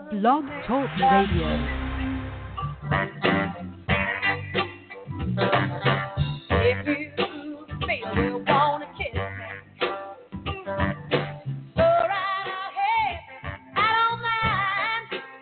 Blog Talk Radio. If you feel you wanna kiss me, go right ahead, I don't mind.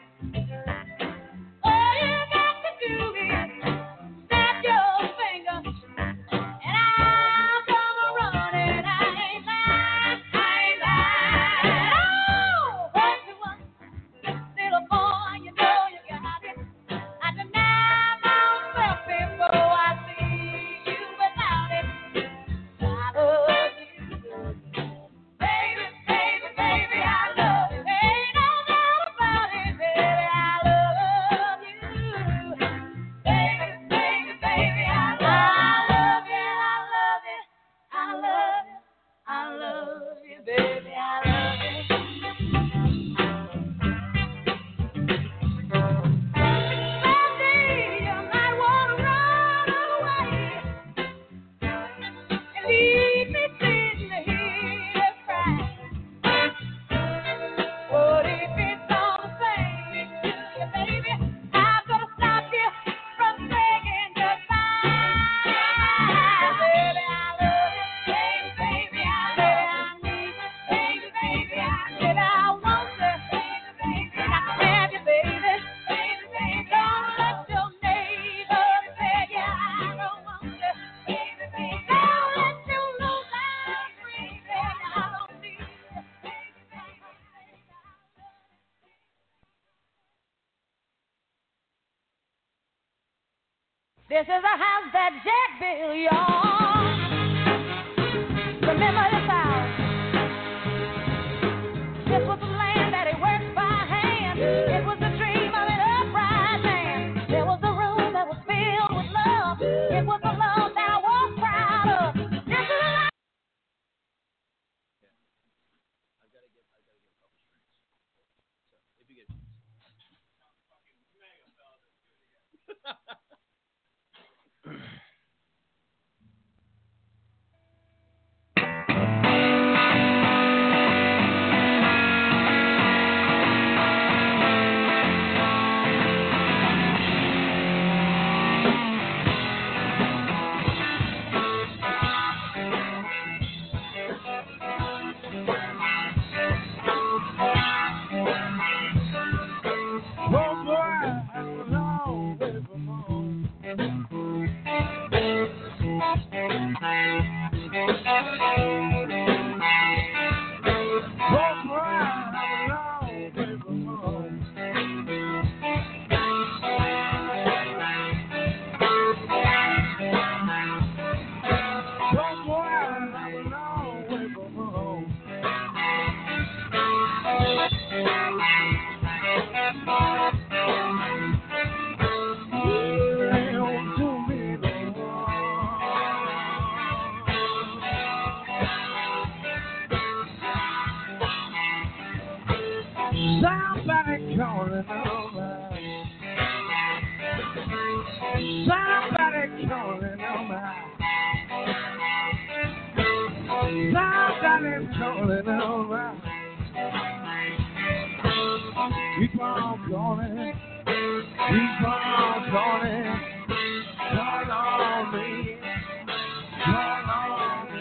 All you got to do is snap your fingers, and I'll come running. I ain't lying, I ain't lying. Oh, what you want, little boy, you know you got it. I deny myself before I see you without it. I love you, baby, baby, baby, I love you. Ain't no doubt about it, baby, I love you, baby, baby, baby, I love you, I love you, I love you, baby, I love you. Someday you might wanna run away and leave me sitting here crying. What if it's all the same to you, baby? I'm gonna stop you from saying goodbye. Baby, I love you. Baby, baby, I love you. I need you. Baby, baby, I said I want you. Baby, baby, I have you, baby. Baby, baby, don't let your neighbors tell you I don't want you. Baby, baby, don't let you lose that free, baby. I don't need you. Baby, baby, this is a house that Jack built, y'all. Remember this house. This was the land that he worked by hand. It was the dream of an upright man. There was a room that was filled with love. It was a love that I was proud of. This is a life. Somebody calling on me. Somebody calling on me. Somebody's calling on me. Keep on calling. Keep on calling. Call on me. Call on me.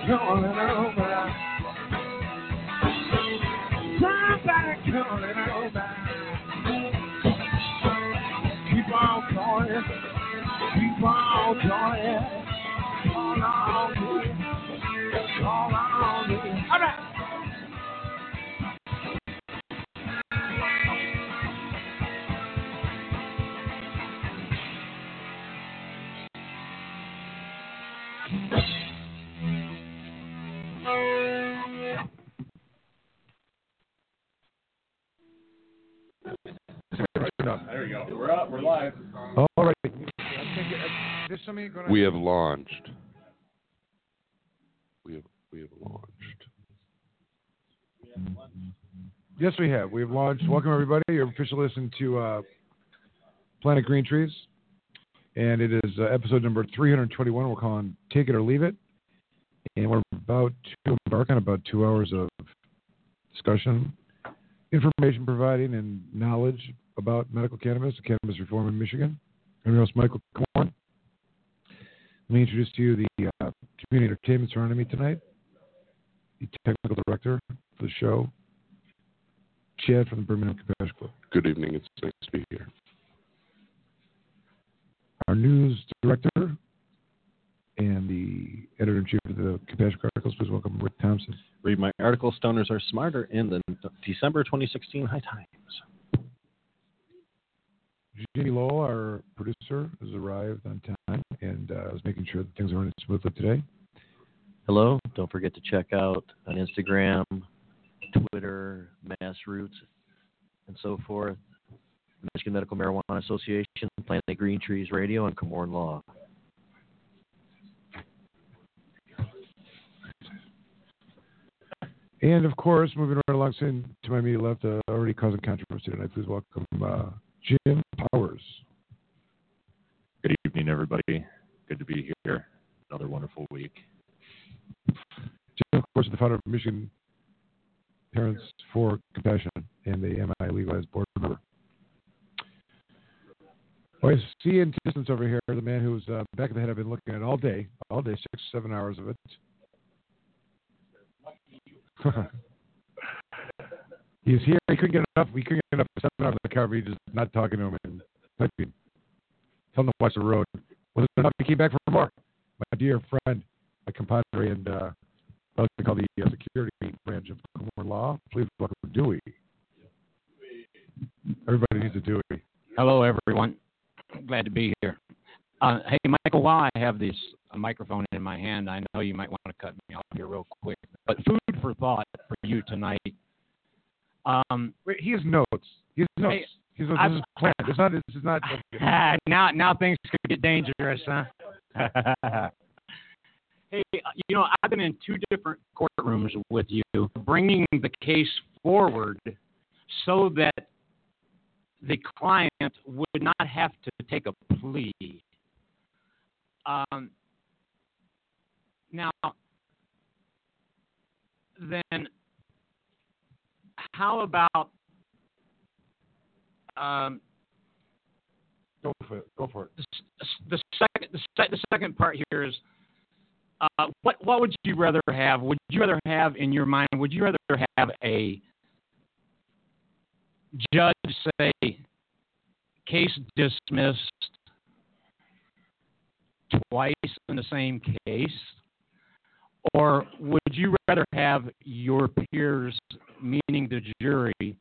calling over. Somebody calling over. Keep on calling. Keep on calling. Call on me. Call on me. All right. There we go. We're up. We're live. All right. We have launched. We have launched. Yes, we have. We have launched. Welcome, everybody. You're officially listening to Planet Green Trees. And it is episode number 321. We're calling Take It or Leave It. And we're about to embark on about 2 hours of discussion, information providing, and knowledge about medical cannabis and cannabis reform in Michigan. I'm your host, Michael Korn. Let me introduce to you the community entertainment surrounding me tonight, the technical director for the show, Chad from the Birmingham Compassion Club. Good evening. It's nice to be here. Our news director and the editor-in-chief of the Compassion Chronicles, please welcome Rick Thompson. Read my article, Stoners Are Smarter, in the December 2016 High Times. Jeannie Lowell, our producer, has arrived on time and is making sure that things are running smoothly today. Hello. Don't forget to check out on Instagram, Twitter, Mass Roots, and so forth. Michigan Medical Marijuana Association, Planet Green Trees Radio, and Comorn Law. And, of course, moving right along to my immediate left, already causing controversy tonight, please welcome Jim Powers. Good evening, everybody. Good to be here. Another wonderful week. Jim, of course, is the founder of Michigan Parents for Compassion and the MI Legalized Board member. Oh, I see in distance over here the man who's back of the head I've been looking at all day, 6-7 hours of it. He's here. He couldn't get enough. We couldn't get enough for 7 hours in the car, but he's just not talking to him and typing. Tell him to watch the road. Wasn't enough. He came back for more. My dear friend, my compadre, and what they call the security branch of Comorn Law. Please welcome Dewey. Everybody needs a Dewey. Hello, everyone. Glad to be here. Hey, Michael, while I have this microphone in my hand, I know you might want to cut me off here real quick. But food for thought for you tonight. Wait, he has notes. He has notes. Hey, this is planned. This is not. Now things could get dangerous, huh? Hey, I've been in 2 different courtrooms with you, bringing the case forward so that the client would not have to take a plea. Now, then, how about Go for it. the second part here is what would you rather have? Would you rather have in your mind? Would you rather have a judge say case dismissed twice in the same case, or would you rather have your peers, meaning the jury,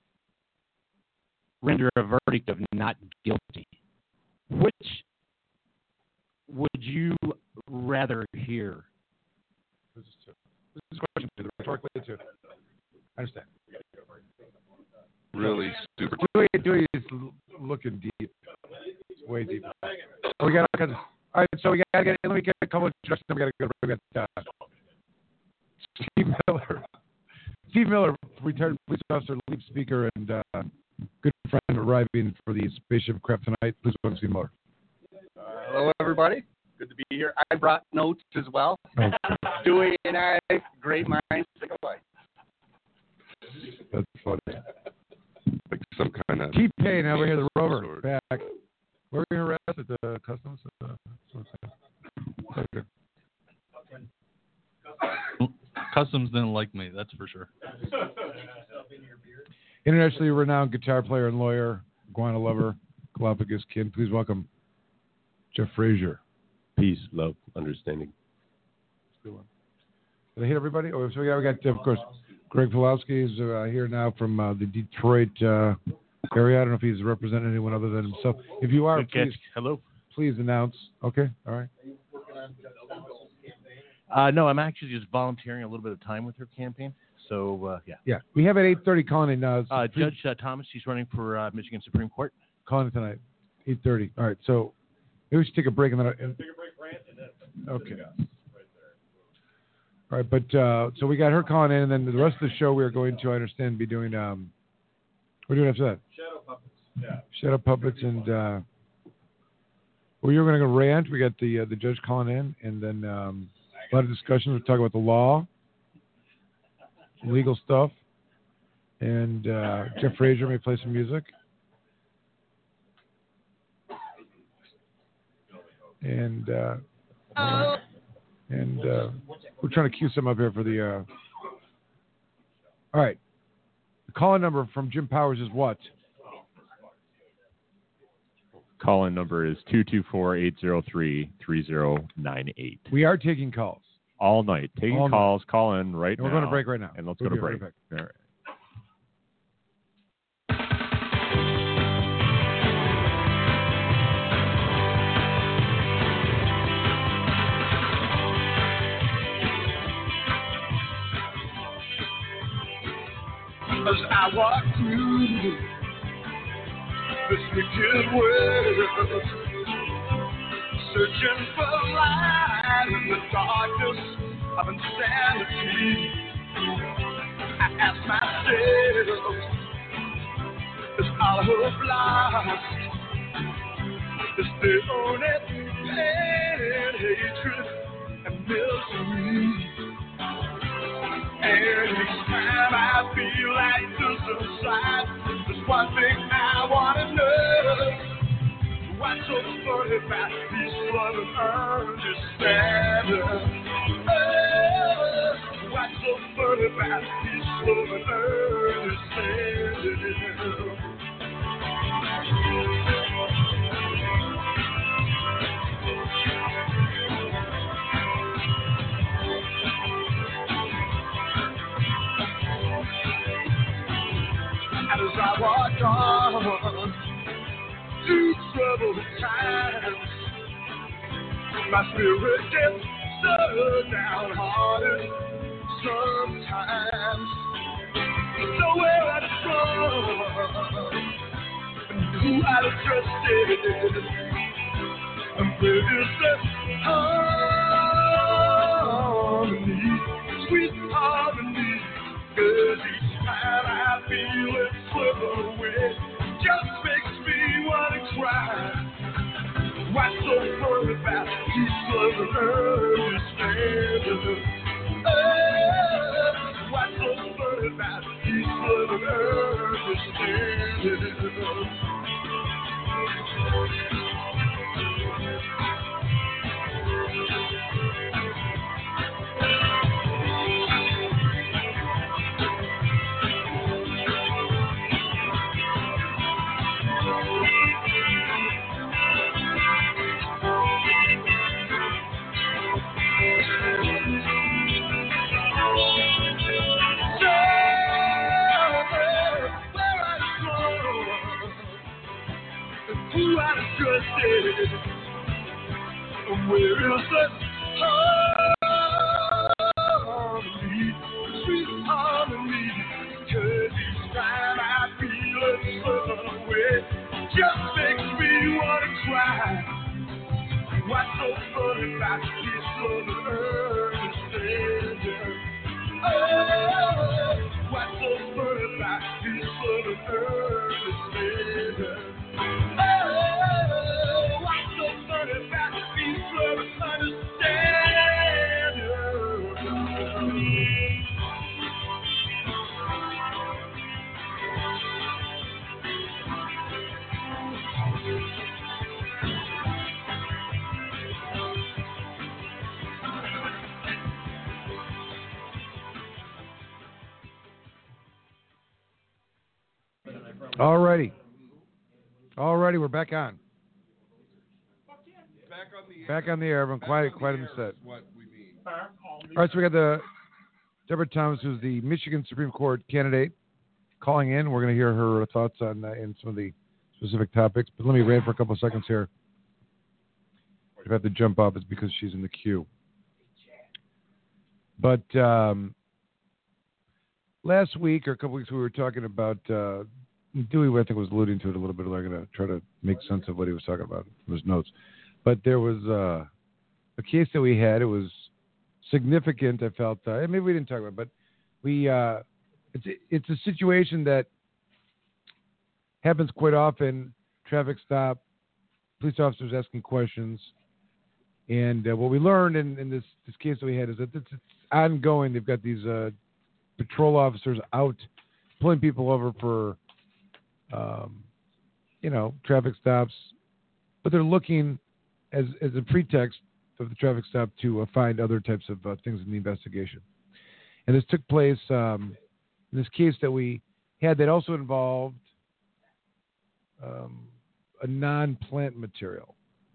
render a verdict of not guilty? Which would you rather hear? This is a question to the rhetorically too. I understand. Really super. Dewey is looking deep. It's way deep. So we got all kinds of. All right, so we got to get. Let me get a couple of introductions. Then we got to go. We got Steve Miller. Steve Miller, retired police officer, lead speaker, and good friend arriving for the spaceship craft tonight. Please welcome Steve Miller. Hello, everybody. Good to be here. I brought notes as well. Oh. Dewey and I, great minds think alike. That's funny. Like some kind of. T-Pain over here, the Rover, back. Were we harassed at the customs? Okay. Customs didn't like me, that's for sure. Internationally renowned guitar player and lawyer, iguana lover, Galapagos kid. Please welcome Jeff Frazier. Peace, love, understanding. Did I hit everybody? Oh, so we got of course, Greg Pulowski is here now from the Detroit area. I don't know if he's representing anyone other than himself. If you are, please, hello. Please announce. Okay, all right. No, I'm actually just volunteering a little bit of time with her campaign. So, yeah. Yeah, we have at 8:30 calling in. Judge Thomas, he's running for Michigan Supreme Court. Calling tonight, 8:30. All right, so maybe we should take a break and then. Take a break, Brant, and then. Okay. All right, but so we got her calling in, and then the rest of the show we are going to, I understand, be doing. What are we doing after that? Shadow puppets. Yeah. Shadow puppets, and well, you're going to go rant. We got the judge calling in, and then a lot of discussions. We'll talk about the law, legal stuff, and Jeff Frazier may play some music. And we're trying to cue some up here for the. All right, the call-in number from Jim Powers is what? Call-in number is 224-803-3098. We are taking calls all night. Taking all calls. Night. Call in right now. We're going to break right now. And let's go to break. Right all right. As I walk through this wicked world, searching for light in the darkness of insanity, I ask myself, is all hope lost? Is there only pain, hatred, and misery? And each time I feel like there's a sign, there's one thing I want to know. What's so funny about peace, love, and understanding? Oh, what's so funny about peace, love, and understanding? And as I walk on through troubled times, my spirit gets so downhearted sometimes. So where I'd from and who I'd trusted, and where is the harmony, sweet harmony, 'cause each time I feel it slip away, just makes me want to cry. What's so funny about peace, love, and understanding? Oh, what's so funny about peace, love, and understanding? Alrighty, we're back on. Back on the air. Everyone, quiet in the set. All right, so we got the Deborah Thomas, who's the Michigan Supreme Court candidate, calling in. We're going to hear her thoughts on in some of the specific topics. But let me rant for a couple of seconds here. If I have to jump off, it's because she's in the queue. But last week or a couple weeks, we were talking about Dewey. I think was alluding to it a little bit. I'm going to try to make sense of what he was talking about from his notes. But there was a case that we had. It was significant. I felt, and maybe we didn't talk about it, but we. It's a situation that happens quite often. Traffic stop, police officers asking questions, and what we learned in this case that we had is that it's ongoing. They've got these patrol officers out pulling people over for, traffic stops, but they're looking as a pretext of the traffic stop to find other types of things in the investigation. And this took place in this case that we had that also involved a non-plant material.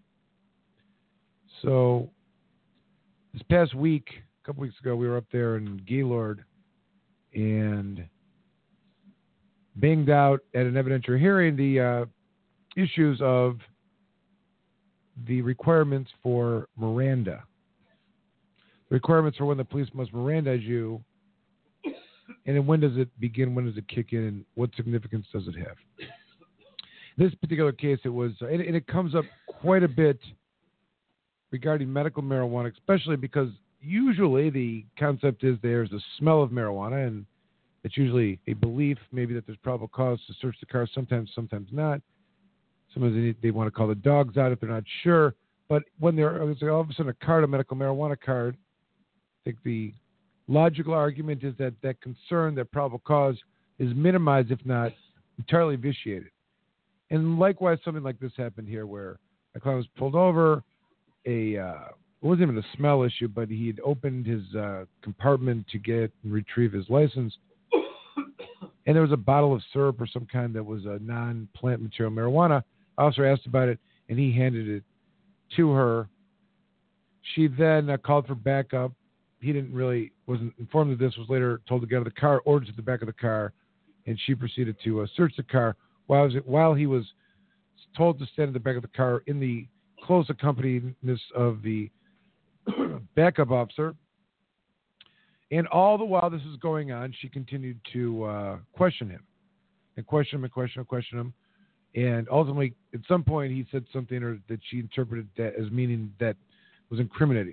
So this past week, a couple weeks ago, we were up there in Gaylord and banged out at an evidentiary hearing the issues of the requirements for Miranda. The requirements for when the police must Mirandize you, and then when does it begin, when does it kick in, and what significance does it have? This particular case, it was, and it comes up quite a bit regarding medical marijuana, especially because usually the concept is there's a smell of marijuana, and it's usually a belief maybe that there's probable cause to search the car, sometimes not. Sometimes they want to call the dogs out if they're not sure. But when they're all of a sudden a medical marijuana card, I think the logical argument is that concern, that probable cause, is minimized, if not entirely vitiated. And likewise, something like this happened here where a client was pulled over. It wasn't even a smell issue, but he had opened his compartment to get and retrieve his license. And there was a bottle of syrup or some kind that was a non-plant material marijuana. Officer asked about it, and he handed it to her. She then called for backup. He wasn't informed of this, was later told to get out of the car, ordered to the back of the car, and she proceeded to search the car while he was told to stand in the back of the car in the close accompaniment of the backup officer. And all the while this was going on, she continued to question him and question him. And ultimately, at some point, he said something or that she interpreted that as meaning that was incriminating.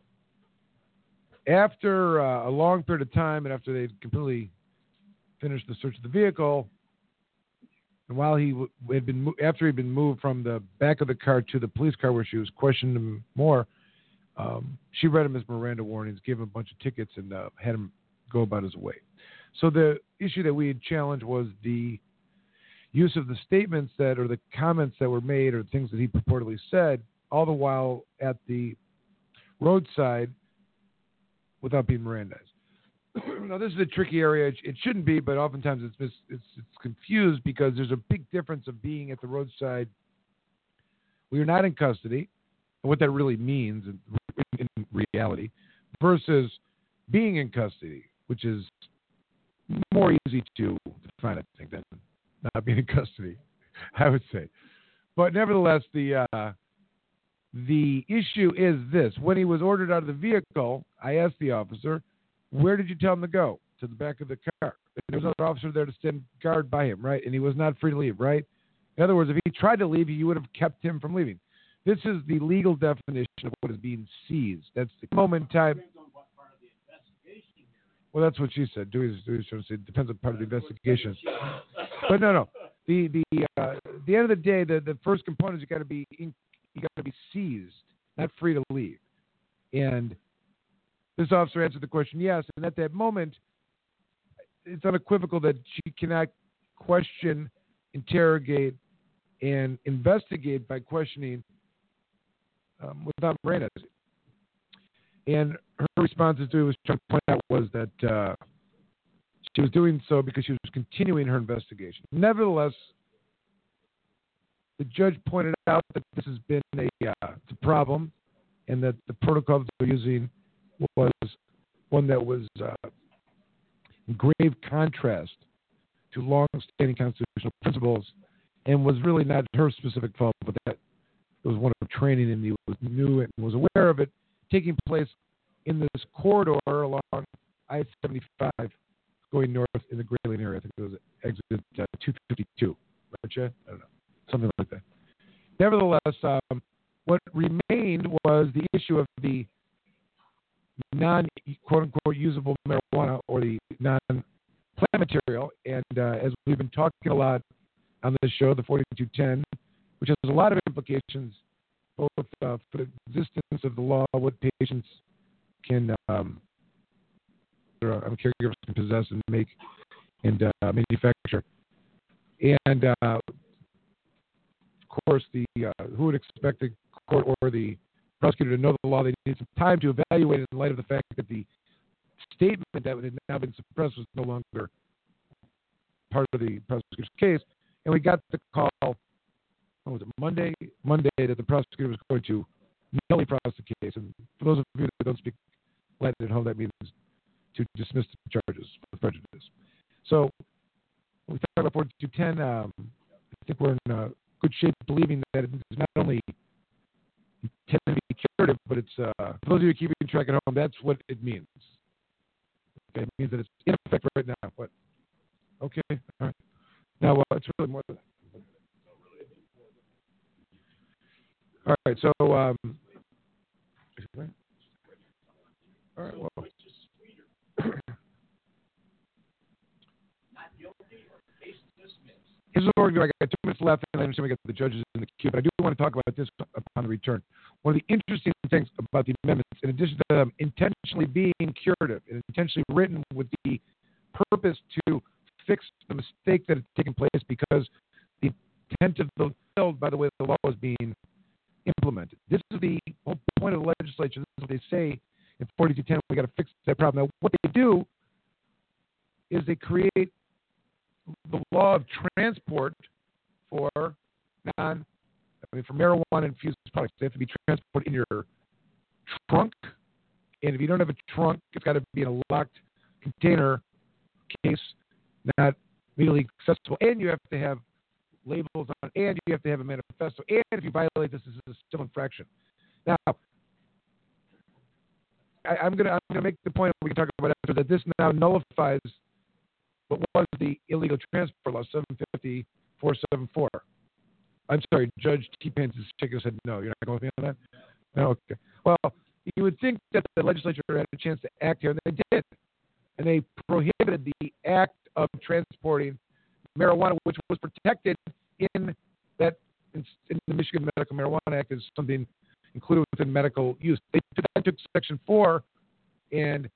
After a long period of time, and after they'd completely finished the search of the vehicle, and while after he'd been moved from the back of the car to the police car where she was questioning him more, she read him his Miranda warnings, gave him a bunch of tickets, and had him go about his way. So the issue that we had challenged was the use of the statements or the comments that were made or things that he purportedly said, all the while at the roadside without being Mirandized. Now, this is a tricky area. It shouldn't be, but oftentimes it's confused because there's a big difference of being at the roadside where you're not in custody, and what that really means in reality, versus being in custody, which is more easy to define, I think, than not being in custody, I would say. But nevertheless, the issue is this. When he was ordered out of the vehicle, I asked the officer, where did you tell him to go? To the back of the car. There was another officer there to stand guard by him, right? And he was not free to leave, right? In other words, if he tried to leave, you would have kept him from leaving. This is the legal definition of what is being seized. That's the moment in time. Well, that's what she said. Dewey's trying to say it depends on part of the investigation. But no. The end of the day, the first component is you got to be seized, not free to leave. And this officer answered the question, yes. And at that moment, it's unequivocal that she cannot question, interrogate, and investigate by questioning without Miranda. And her response to it was trying to point out was that She was doing so because she was continuing her investigation. Nevertheless, the judge pointed out that this has been a problem, and that the protocol that they're using was one that was in grave contrast to long-standing constitutional principles, and was really not her specific fault, but that it was one of training, and he knew it and was aware of it taking place in this corridor along I-75 going north in the Grayling area. I think it was exit 252. Right, Chad? I don't know. Something like that. Nevertheless, what remained was the issue of the non-quote-unquote usable marijuana, or the non-plant material. And as we've been talking a lot on this show, the 4210, which has a lot of implications, both for the existence of the law, what patients can, caregivers can possess and make and manufacture. And, of course, who would expect the court or the prosecutor to know the law? They need some time to evaluate it in light of the fact that the statement that had now been suppressed was no longer part of the prosecutor's case. And we got the call, what was it, Monday, that the prosecutor was going to nully prosecute the case. And for those of you that don't speak Latin at home, that means to dismiss the charges with prejudice. So when we talk about 4210, I think we're in good shape believing that it is not only intended to be curative, but it's, for those of you keeping track at home, that's what it means. Okay, it means that it's in effect right now. What? Okay, all right. Now, it's really more than that. All right, so, all right, well. Here's what we're doing. I got 2 minutes left, and I understand we got the judges in the queue, but I do want to talk about this upon the return. One of the interesting things about the amendments, in addition to them intentionally being curative and intentionally written with the purpose to fix the mistake that had taken place, because the intent of the bill, by the way, the law was being implemented. This is the whole point of the legislature. This is what they say in 4210. We got to fix that problem. Now, what they do is they create the law of transport for for marijuana infused products. They have to be transported in your trunk, and if you don't have a trunk, it's got to be in a locked container case, not immediately accessible, and you have to have labels on, and you have to have a manifesto, and if you violate this, this is a civil infraction. Now, I'm gonna make the point we can talk about after that. This now nullifies what was the illegal transport law, 750-474. I'm sorry, Judge T-Pants is shaking his head. No, you're not going with me on that? No, okay. Well, you would think that the legislature had a chance to act here, and they did. And they prohibited the act of transporting marijuana, which was protected in the Michigan Medical Marijuana Act as something included within medical use. They took Section 4, and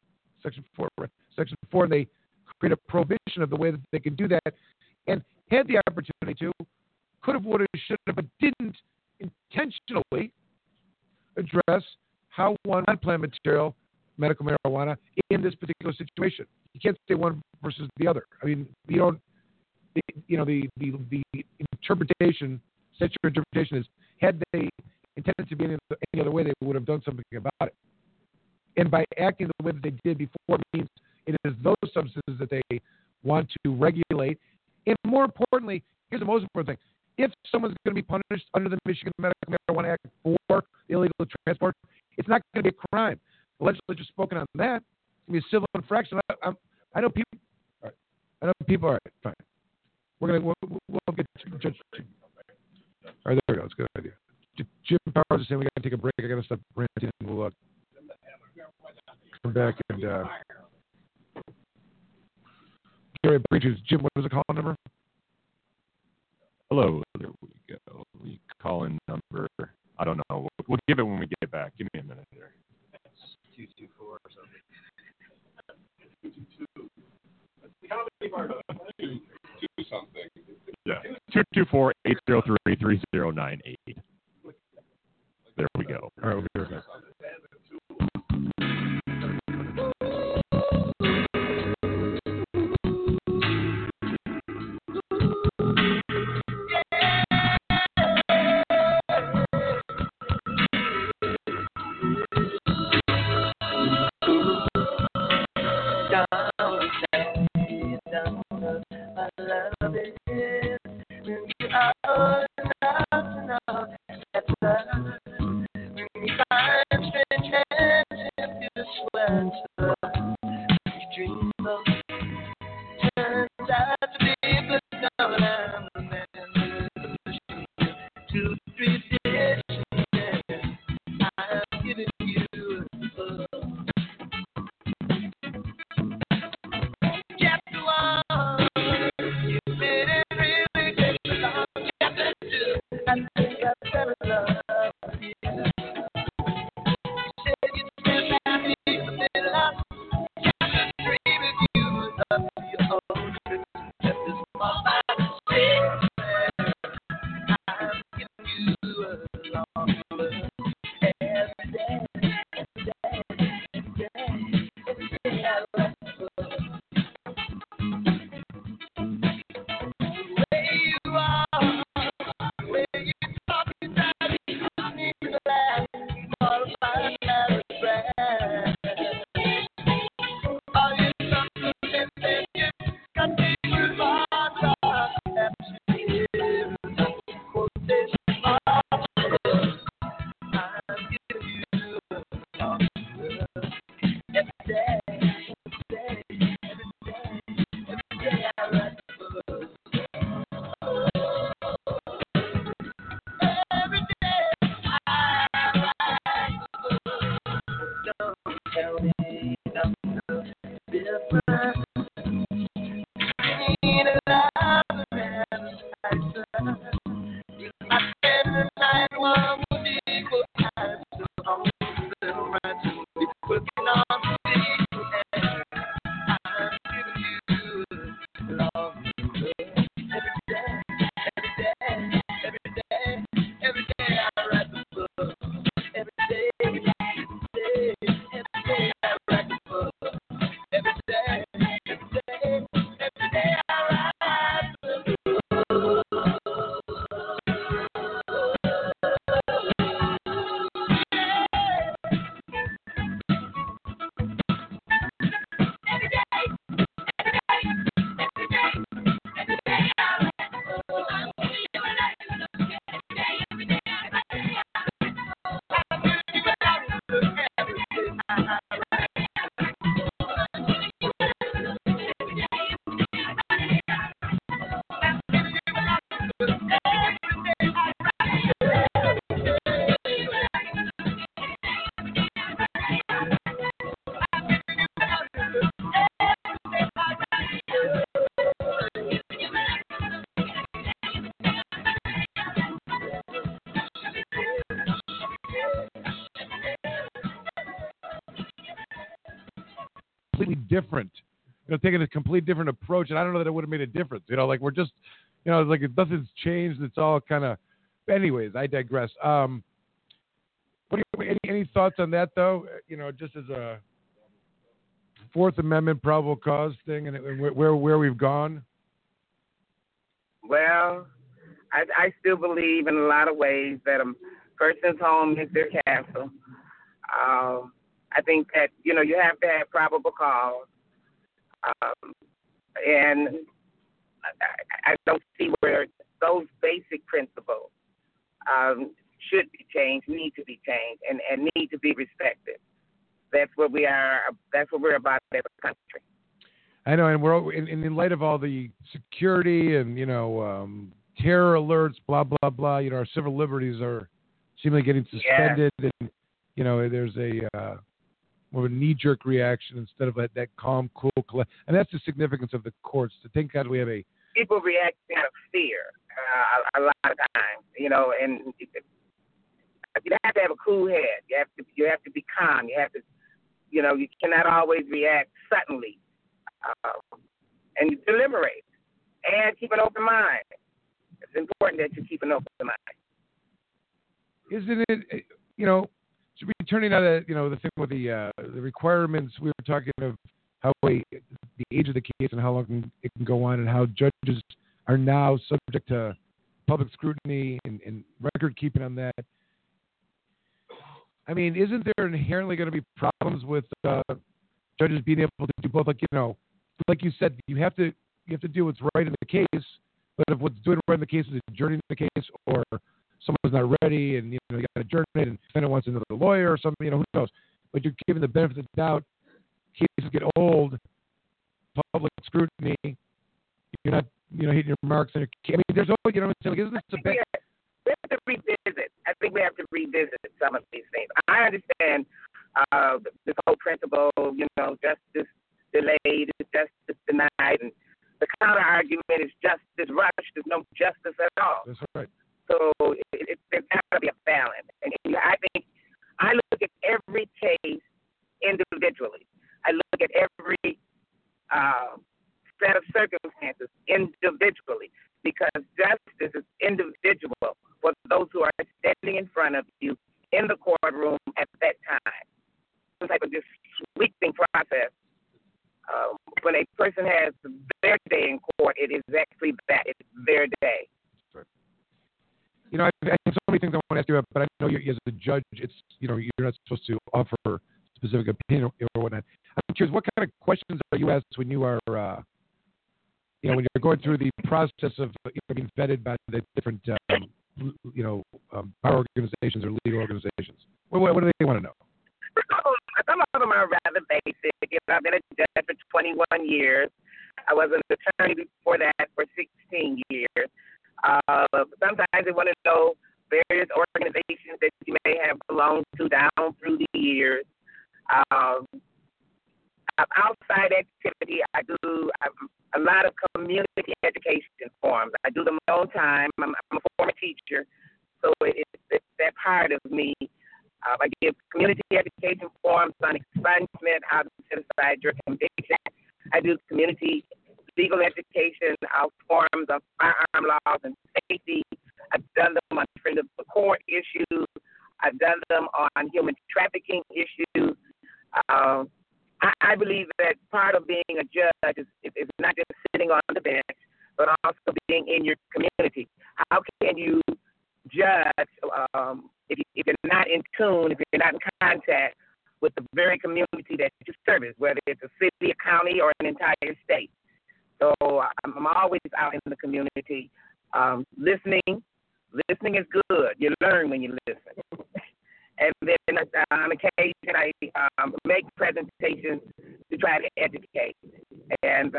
they create a prohibition of the way that they can do that, and had the opportunity to, could have, would have, should have, but didn't intentionally address how one plant material, medical marijuana, in this particular situation. You can't say one versus the other. I mean, you don't. The interpretation, statutory interpretation is, had they intended to be any other way, they would have done something about it. And by acting the way that they did before, means it is those substances that they want to regulate. And more importantly, here's the most important thing. If someone's going to be punished under the Michigan Medical Marijuana Act for illegal transport, it's not going to be a crime. The legislature's spoken on that. It's going to be a civil infraction. I know people. All right. I know people. All right, fine. We'll get Judge. All right, there we go. It's a good idea. Jim Powers is saying we got to take a break. I got to stop ranting, and we'll come back and Gary Breaches. Jim, what is the call number? Hello, there we go. The call-in number, I don't know. We'll give it when we get back. Give me a minute here. 224 or something. 222. Comedy part of 2 something. Yeah. 224-803-3098. There we go. All right, we'll be right back. Different, taking a complete different approach, and I don't know that it would have made a difference. Like we're just, like nothing's changed. It's all kind of. Anyways, I digress. Any thoughts on that though? Just as a Fourth Amendment probable cause thing, and where we've gone. Well, I still believe in a lot of ways that a person's home is their castle. I think that, you have to have probable cause. And I don't see where those basic principles should be changed, need to be changed, and need to be respected. That's what we are. That's what we're about as a country. I know, and we're in light of all the security and, terror alerts, blah, blah, blah, our civil liberties are seemingly getting suspended. Yeah. And, there's more of a knee-jerk reaction instead of that calm, cool, and that's the significance of the courts. To think that we have people react out of fear a lot of times, and you have to have a cool head. You have to be calm. You have to, you cannot always react suddenly, and you deliberate and keep an open mind. It's important that you keep an open mind. Isn't it? Should be turning out the thing with the requirements. We were talking of how the age of the case and how long it can go on, and how judges are now subject to public scrutiny and record keeping on that. I mean, isn't there inherently going to be problems with judges being able to do both, like you said, you have to do what's right in the case. But if what's doing right in the case is adjourning the case, or someone's not ready, and you got to adjourn it, and the defendant wants another lawyer or something, who knows? But you're giving the benefit of the doubt. Cases get old, public scrutiny. You're not, hitting your marks. And I mean, there's always, isn't this a bad? We have to revisit. I think we have to revisit some of these things. I understand this whole principle, justice delayed, justice denied, and the counter argument is justice rushed. There's no justice at all. That's right. So there's got to be a balance. And I think I look at every case individually. I look at every set of circumstances individually, because justice is individual for those who are standing in front of you in the courtroom at that time. Some type of just sweeping process. When a person has their day in court, it is actually that. It's their day. Right. I have so many things I want to ask you about, but I know you as a judge, it's you're not supposed to offer specific opinion or whatnot. I'm curious, what kind of questions are you asked when you are, when you're going through the process of being vetted by the different, power organizations or legal organizations? What do they want to know? Some of them are rather basic. I've been a judge for 21 years. I was an attorney before that for 16 years. Sometimes they want to know various organizations that you may have belonged to down through the years. Outside activity, I do a lot of community education forums. I do them my own time. I'm a former teacher, so it's that part of me. I give community education forums on expungement, how to set aside your conviction. I do community legal education forums on firearm laws and safety. I've done them on freedom of court issues. I've done them on human trafficking issues. I believe that part of being a judge is not just sitting on the bench, but also being in your community. How can you judge if you're not in tune, if you're not in contact with the very community that you service, whether it's a city, a county, or an entire state? So I'm always out in the community. Listening is good. You learn when you listen. And then on occasion, I make presentations to try to educate. And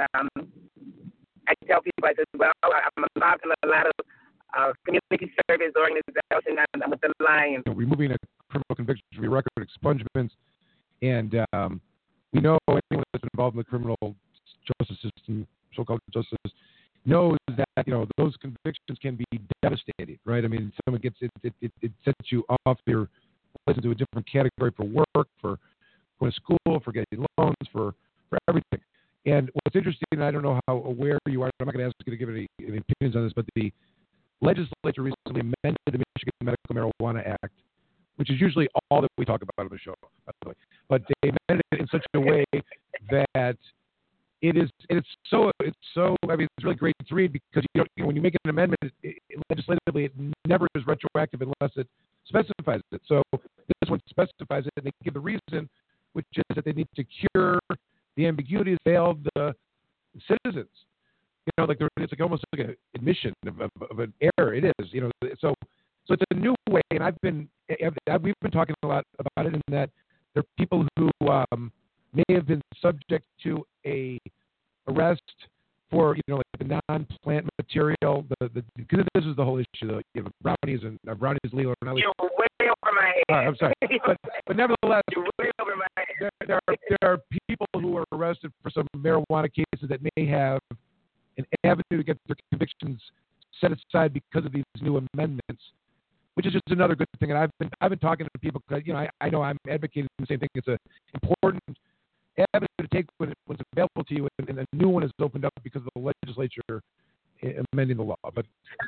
I tell people, I said, well, I'm involved in a lot of community service organizations. I'm with the Lions. Removing a criminal conviction from your record, expungements, and we know anyone that's involved in the criminal justice system, so-called justice, knows that those convictions can be devastating, right? I mean, someone gets it sets you off your place into a different category for work, for going to school, for getting loans, for everything. And what's interesting, and I don't know how aware you are, I'm not going to ask you to give any opinions on this, but the legislature recently amended the Michigan Medical Marijuana Act, which is usually all that we talk about on the show, by the way. But they amended it in such a way that it's really great to read, because when you make an amendment legislatively, it never is retroactive unless it specifies it. So this one specifies it, and they give the reason, which is that they need to cure the ambiguities failed the citizens. It's like almost like an admission of an error. It is, So it's a new way, and we've been talking a lot about it, in that there are people who may have been subject to a arrest for like the non-plant material. Because this is the whole issue. Brownies and brownies legal or not legal. You're way over my head. I'm sorry, but nevertheless, you're way over my head. There are people who are arrested for some marijuana cases that may have an avenue to get their convictions set aside because of these new amendments, which is just another good thing. And I've been talking to people, because I know I'm advocating the same thing. It's an important avenue to take when it's available to you, and a new one is opened up because of the legislature amending the law. But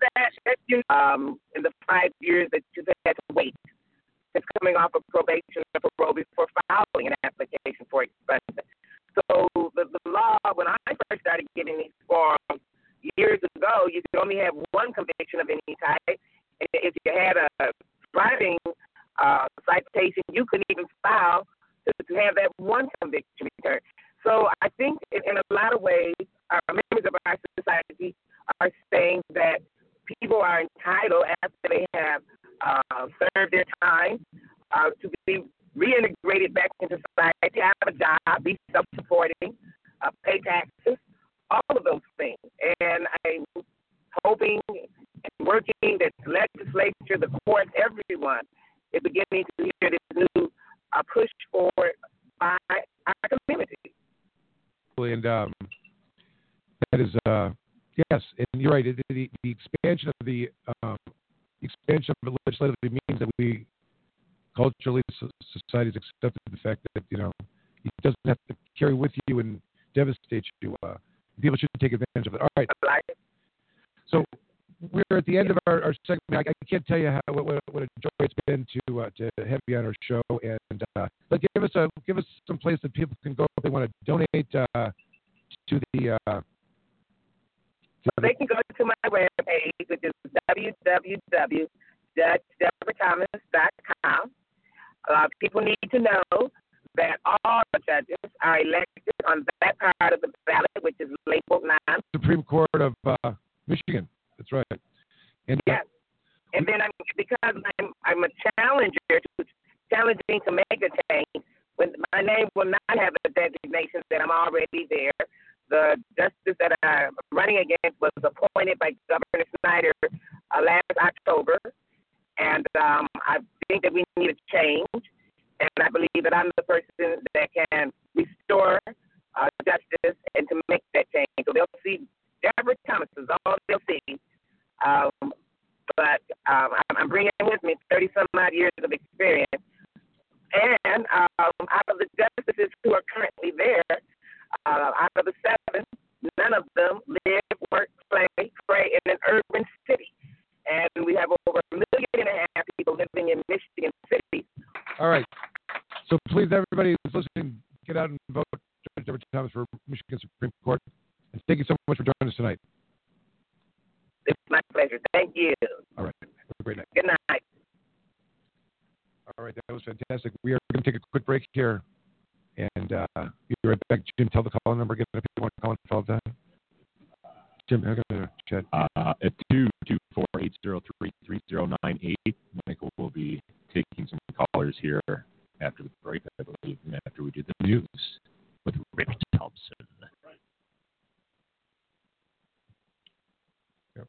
in the 5 years that you've had to wait since coming off of probation or parole before filing an application for expungement. So the law, when I first started getting these forms years ago, you could only have one conviction of any type. And if you had a driving citation, you couldn't even file to have that one conviction returned. self-supporting, pay taxes, all of those things. And I'm hoping and working that the legislature, the courts, everyone is beginning to hear this new push forward by our community. And that is, yes, and you're right. The expansion of the legislatively means that we culturally, society has accepted the fact that it doesn't have to carry with you and devastate you. People should take advantage of it. All right. So we're at the end of our segment. I can't tell you what a joy it's been to have you on our show. And but give us some place that people can go if they want to donate to the. They can go to my webpage, which is www.deborahThomas.com. People need to know that all judges are elected on that part of the ballot, which is labeled 9. Supreme Court of Michigan. That's right. And yes. And then because I'm a challenging to make a change. When my name will not have a designation that I'm already there. The justice that I'm running against was appointed by Governor Snyder last October, and I think that we need a change, and I believe that I'm the person that can restore justice and to make that change. So they'll see Deborah Thomas is all they'll see, but I'm bringing with me 30-some-odd years of experience, and out of the justices who are currently there, out of the 7, none of them live, work, play in an urban city. And we have over 1.5 million people living in Michigan City. All right. So please, everybody who's listening, get out and vote Judge Deborah Thomas for Michigan Supreme Court. And thank you so much for joining us tonight. It's my pleasure. Thank you. All right. Have a great night. Good night. All right. That was fantastic. We are going to take a quick break here. And be right back. Jim, tell the call number again if you want to call in for all the time. Jim, I'm going to chat. At 224-803-3098, Michael will be taking some callers here after the break, I believe, and after we do the news with Rick Thompson. Yep.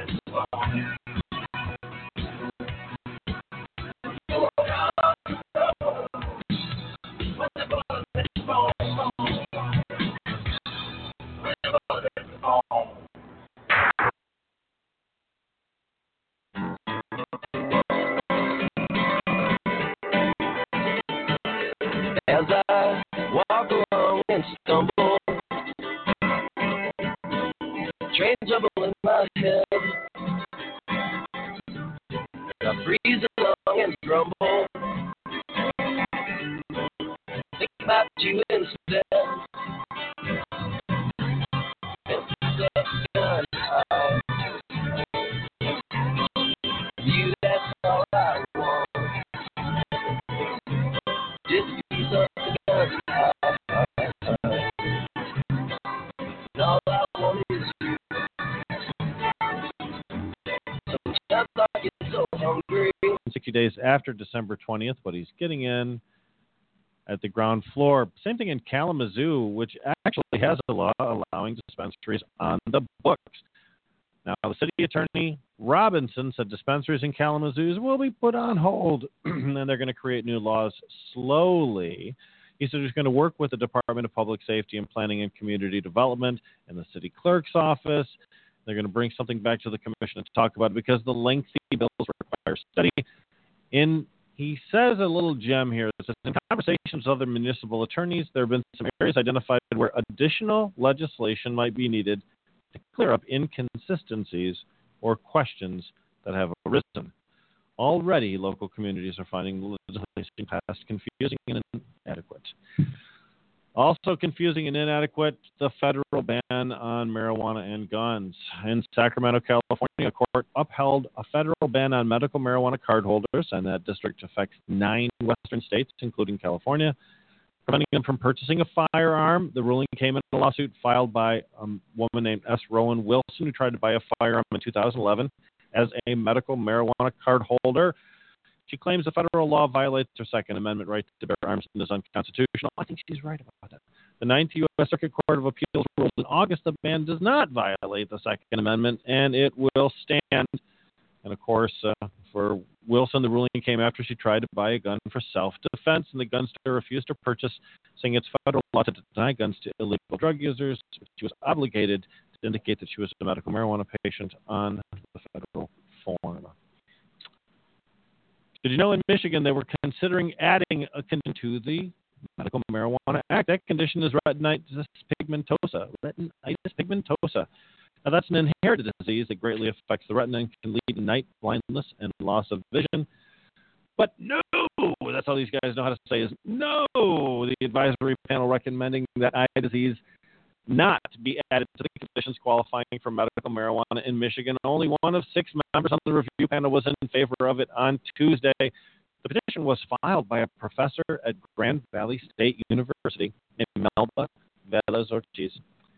As I walk along and stumble, train trouble in my head. I breeze along and grumble, think about you instead. You, that's all I want. Just be something else. All I want is you. Sometimes I get so hungry. 60 days after December 20th, but he's getting in at the ground floor. Same thing in Kalamazoo, which actually has a law allowing dispensaries on the books. Now, the city attorney, Robinson, said dispensaries in Kalamazoo will be put on hold, and they're going to create new laws slowly. He said he's going to work with the Department of Public Safety and Planning and Community Development and the city clerk's office. They're going to bring something back to the commission to talk about it because the lengthy bills require study. He says a little gem here. It says, in conversations with other municipal attorneys, there have been some areas identified where additional legislation might be needed to clear up inconsistencies or questions that have arisen. Already, local communities are finding legislation passed confusing and inadequate. Also confusing and inadequate, the federal ban on marijuana and guns. In Sacramento, California, a court upheld a federal ban on medical marijuana cardholders, and that district affects 9 western states, including California, preventing them from purchasing a firearm. The ruling came in a lawsuit filed by a woman named S. Rowan Wilson, who tried to buy a firearm in 2011 as a medical marijuana card holder. She claims the federal law violates her Second Amendment right to bear arms and is unconstitutional. I think she's right about that. The Ninth U.S. Circuit Court of Appeals ruled in August the ban does not violate the Second Amendment, and it will stand. And, of course, for Wilson, the ruling came after she tried to buy a gun for self-defense, and the gun store refused to purchase, saying it's federal law to deny guns to illegal drug users. She was obligated to indicate that she was a medical marijuana patient on the federal form. Did you know in Michigan they were considering adding a condition to the Medical Marijuana Act? That condition is retinitis pigmentosa. Now, that's an inherited disease that greatly affects the retina and can lead to night blindness and loss of vision. But no, that's all these guys know how to say is no. The advisory panel recommending that eye disease not be added to the conditions qualifying for medical marijuana in Michigan. Only one of 6 members on the review panel was in favor of it on Tuesday. The petition was filed by a professor at Grand Valley State University named Melba Velez Ortiz.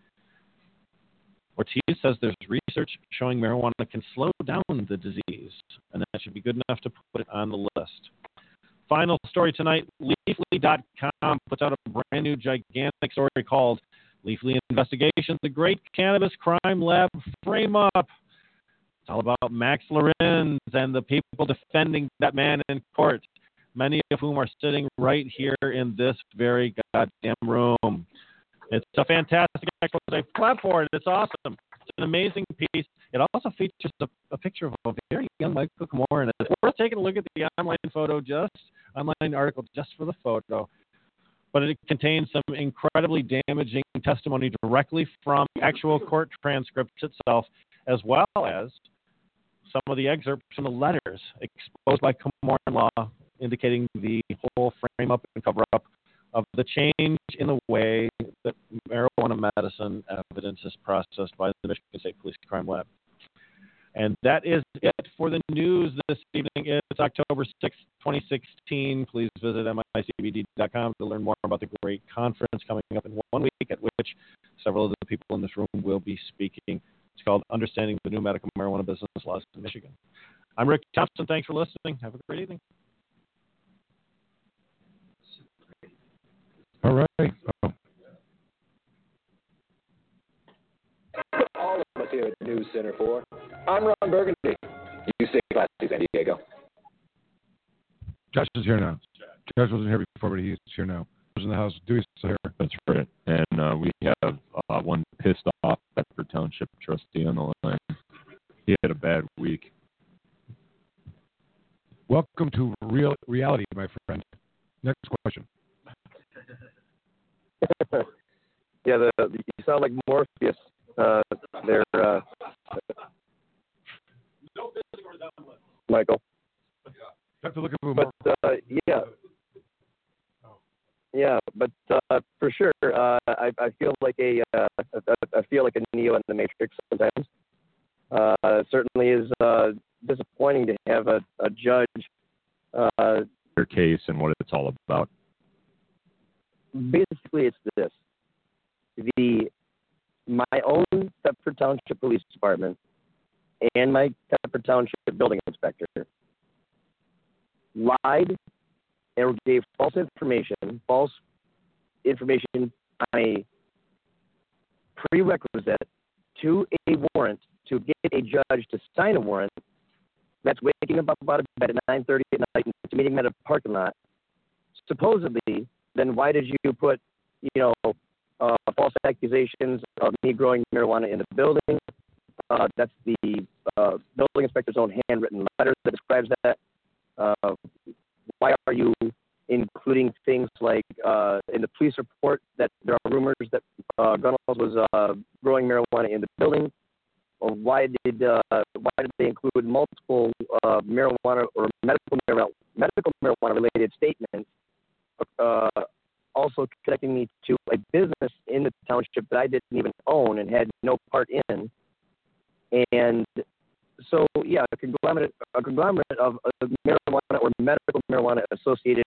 Ortiz says there's research showing marijuana can slow down the disease, and that should be good enough to put it on the list. Final story tonight, Leafly.com puts out a brand new gigantic story called Leafly Investigations, the Great Cannabis Crime Lab Frame-Up. It's all about Max Lorenz and the people defending that man in court, many of whom are sitting right here in this very goddamn room. It's a fantastic expose. Clap for it. It's awesome. It's an amazing piece. It also features a picture of a very young Michael Camorra, and it's worth taking a look at the online article just for the photo. But it contains some incredibly damaging testimony directly from the actual court transcripts itself, as well as some of the excerpts from the letters exposed by Camorra Law, indicating the whole frame-up and cover-up of the change in the way that marijuana medicine evidence is processed by the Michigan State Police Crime Lab. And that is it for the news this evening. It's October 6th, 2016. Please visit micbd.com to learn more about the great conference coming up in 1 week, at which several of the people in this room will be speaking. It's called Understanding the New Medical Marijuana Business Laws in Michigan. I'm Rick Thompson. Thanks for listening. Have a great evening. All right. Oh. All of us here at News Center 4. I'm Ron Burgundy. You stay classy, San Diego. Josh is here now. Josh wasn't here before, but he's here now. He was in the house. Dewey's still here. That's right. And we have one pissed off Bedford Township trustee on the line. He had a bad week. Welcome to reality, my friend. Next question. Yeah, you sound like Morpheus. Michael. Have to look at yeah, but for sure, I feel like a Neo in the Matrix sometimes. It certainly is disappointing to have a judge. Your case and what it's all about. Basically, it's this: my own Thetford Township Police Department and my Thetford Township Building Inspector lied and gave false information on a prerequisite to a warrant to get a judge to sign a warrant. That's waking up out of bed at 9:30 at night and meeting him at a parking lot. Supposedly, then why did you put, false accusations of me growing marijuana in the building? That's the building inspector's own handwritten letter that describes that. Why are you including things like in the police report that there are rumors that Gunnels was growing marijuana in the building? Or why did they include multiple marijuana or medical marijuana related statements? Also connecting me to a business in the township that I didn't even own and had no part in. And so, yeah, a conglomerate of marijuana or medical marijuana associated,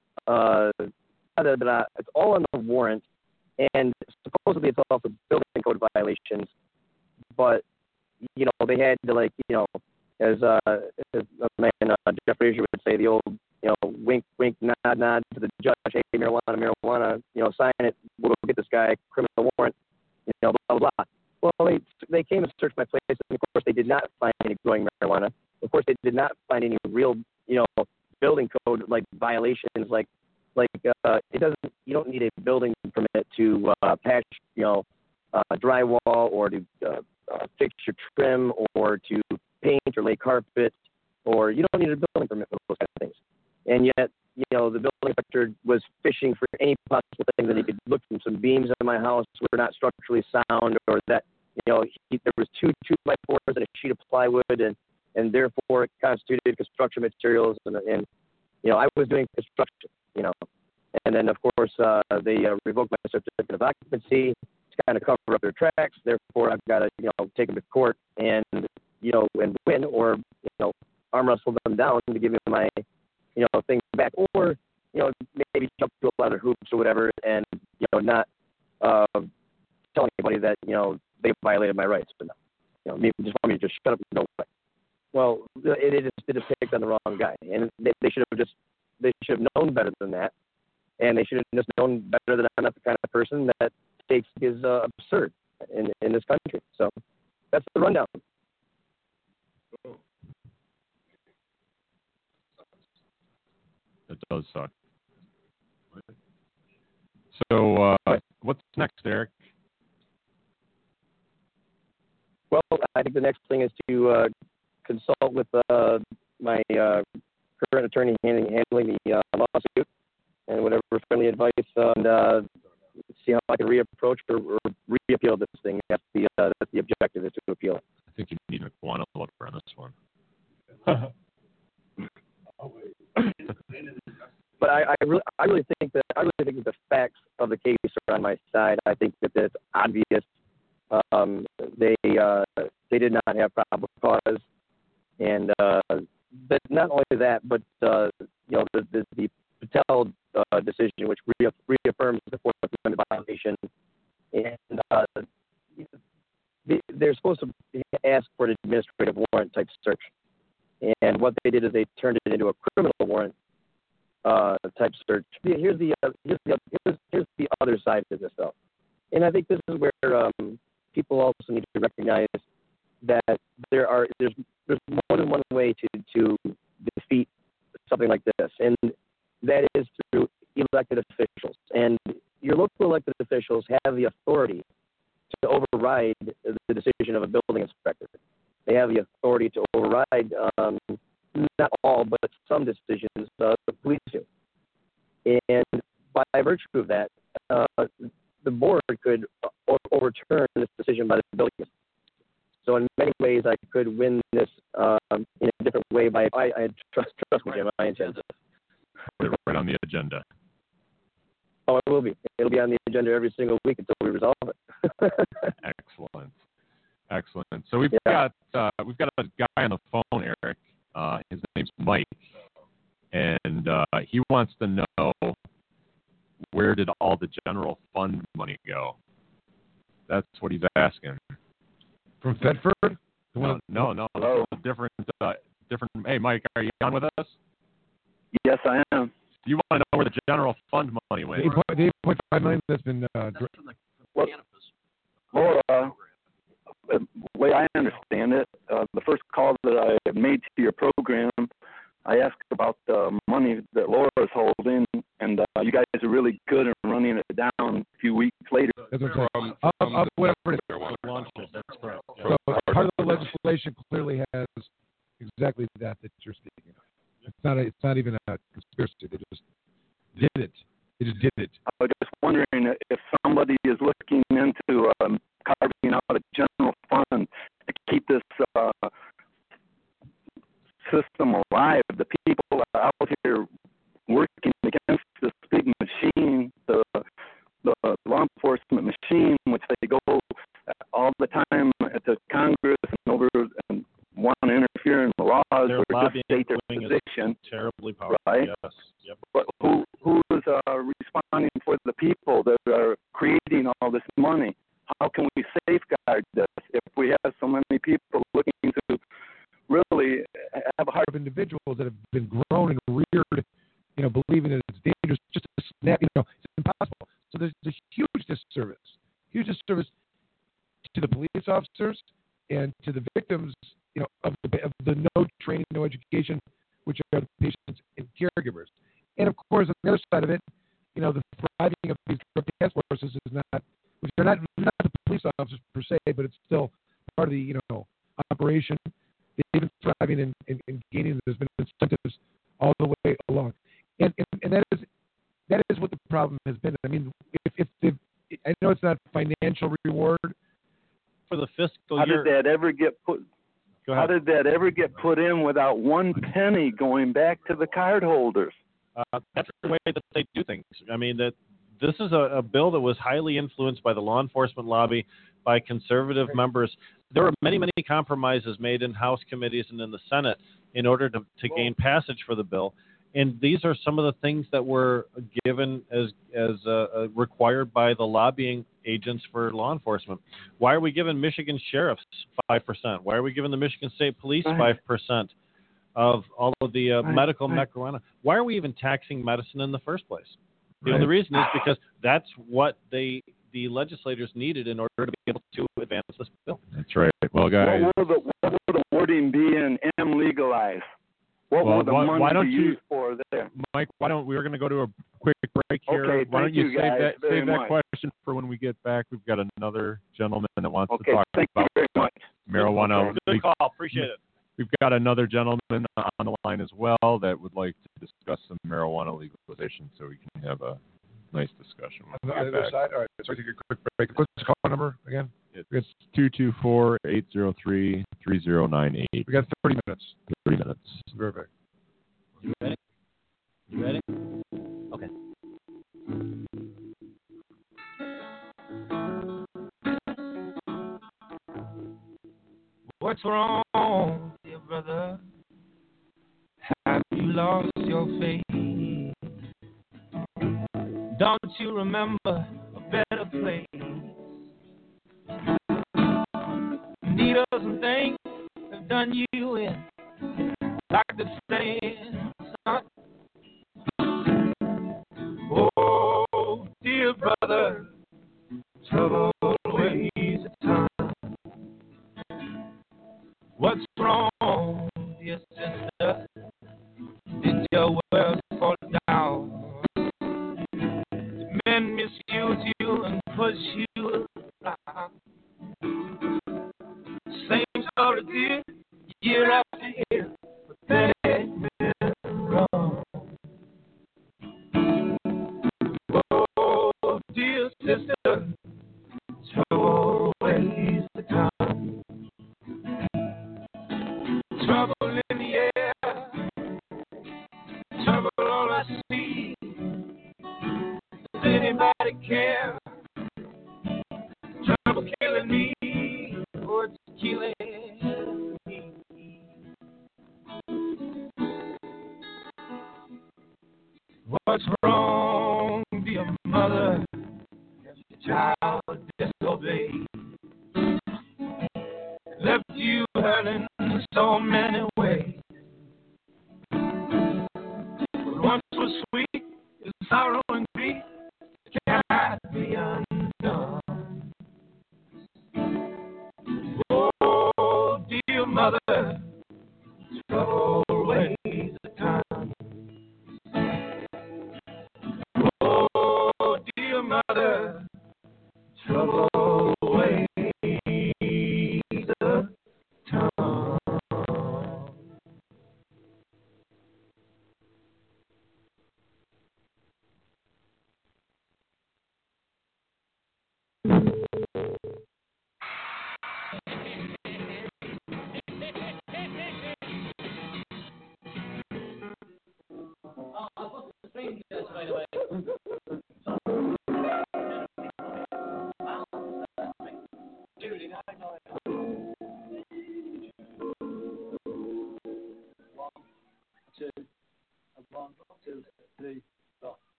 it's all on the warrant, and supposedly it's also building code violations. But, they had to, as a man, Jeff Frazier would say, the old wink, wink, nod, nod to the judge. Hey, marijuana. Sign it. We'll get this guy a criminal warrant. Blah blah blah. Well, they came and searched my place, and of course they did not find any growing marijuana. Of course, they did not find any real, building code like violations, like it doesn't. You don't need a building permit to patch, drywall or to fix your trim or to paint or lay carpet, or you don't need a building permit for those kind of things. And yet, the building inspector was fishing for any possible thing that he could look from some beams in my house were not structurally sound, or that, there was 2 2x4s and a sheet of plywood, and therefore it constituted construction materials, and I was doing construction, and then of course they revoked my certificate of occupancy to kind of cover up their tracks. Therefore, I've got to, take them to court and and win, or arm wrestle them down to give me my things back, or maybe jump through a lot of hoops or whatever, and not tell anybody that they violated my rights. But maybe just want me to just shut up and go away. Well, it just picked on the wrong guy, and they should have known better than that, and they should have just known better that I'm not the kind of person that takes is absurd in this country. So that's the rundown. It does suck. So what's next, Eric? Well, I think the next thing is to consult with my current attorney handling the lawsuit, and whatever friendly advice, and see how I can reapproach or reappeal this thing. That's the objective, is to appeal it. I think you need a quantum look on this one. But I really think that the facts of the case are on my side. I think that it's obvious. They did not have probable cause, and but not only that, but the Patel decision, which reaffirms the Fourth Amendment violation, and they're supposed to ask for an administrative warrant type search, and what they did is they turned it into a criminal warrant type search. Here's the other side to this, though, and I think this is where people also need to recognize that there's more than one way to defeat something like this, and that is through elected officials. And your local elected officials have the authority to override the decision of a building inspector. They have the authority to override not all, but some decisions the police do. And by virtue of that, the board could overturn this decision by the building inspector. So in many ways, I could win this in a different way by I trust me, Jim. I intend to. Put it right on the agenda. Oh, it will be. It'll be on the agenda every single week until we resolve it. Excellent. So we've got a guy on the phone, Eric. His name's Mike, and he wants to know, where did all the general fund money go? That's what he's asking. From Thetford? No. Hello. Different. Hey, Mike, are you on with us? Yes, I am. Do you want to know where the general fund money went? The $8.5 million that's been. The way I understand it, the first call that I made to your program, I asked about the money that Laura's holding, and you guys are really good at running it down a few weeks later. That's whatever it is. So part of the legislation clearly has exactly that you're speaking of. It's not even a conspiracy. They just did it. I was just wondering if somebody is looking into carving out a general fund to keep this system alive. The people out here working against this big machine, the law enforcement machine, which they go all the time to Congress and over and want to interfere in the laws or just state their position. Terribly powerful. Right? Yes. Yep. But who is responding for the people that are creating all this money? How can we safeguard this if we have so many people looking to really have a heart of individuals that have been grown and reared disservice. Huge disservice to the police officers and to the victims, of the no training, no education, which are the patients and caregivers. And of course, on the other side of it, the thriving of these drug task forces is not, which are not the police officers per se, but it's still part of the operation. They've been thriving and gaining. There's been incentives all the way along, and that is what the problem has been. I mean, if I know it's not financial reward for the fiscal How year. did that ever get put? Go ahead. How did that ever get put in without one penny going back to the card holders? That's the way that they do things. I mean, that this is a bill that was highly influenced by the law enforcement lobby, by conservative members. There were many, many compromises made in House committees and in the Senate in order to gain passage for the bill. And these are some of the things that were given as required by the lobbying agents for law enforcement. Why are we giving Michigan sheriffs 5%? Why are we giving the Michigan State Police 5% of all of the medical marijuana? Why are we even taxing medicine in the first place? The only reason is because that's what the legislators needed in order to be able to advance this bill. That's right. Well, guys. What would the wording be in M legalize? What would the money be used for there? Mike, we're going to go to a quick break here. Okay, why don't you save guys very that much. question for when we get back? We've got another gentleman that wants to Okay, talk thank you about very much. marijuana. Good call. Appreciate it. We've got another gentleman on the line as well that would like to discuss some marijuana legalization, so we can have a nice discussion. On the other side? All right, so take a quick break. What's the call number again? It's 224-803-3098. We got 30 minutes. 30 minutes. Perfect. You ready? You ready? Okay. What's wrong, dear brother? Have you lost your faith? Don't you remember a better place? Needles and things have done you in, like the sand, son. Oh, dear brother, trouble ways of time. What's wrong, dear sister? Did your world fall down? Did men misuse you and push you around? Same story, dear, year after year, but that ain't been wrong. Oh, dear sister, trouble ways the time. Trouble in the air, trouble all I see. Does anybody care? Trouble killing me, or it's killing me. What's wrong, dear mother? Your child disobeyed, left you hurting so many ways. What once was sweet is sorrow and grief cannot be undone. Oh, dear mother, trouble ways the time. Oh, dear mother, trouble ways the time.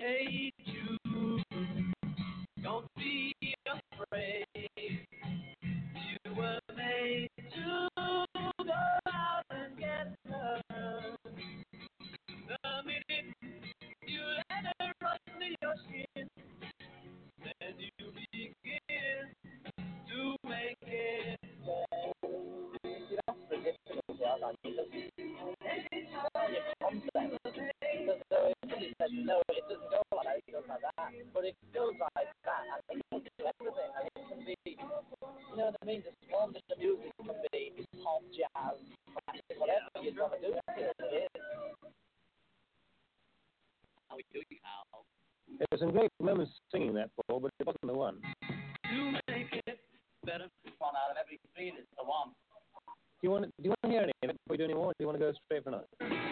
say you don't be afraid. You were made to go out and get her. The minute you let her under your skin, then you begin to make it right. No, it doesn't go like that. It goes like that. But it goes like that. I think it can do everything. I think it can be, you know what I mean? The form that the music can be pop, jazz, classic, whatever you want to do with it. It is. How we do, Al? There's some great moments singing that, Paul, but it wasn't the one. To make it better. One out of every three is the one. Do you want to hear any of it before we do any more, or do you want to go straight for another?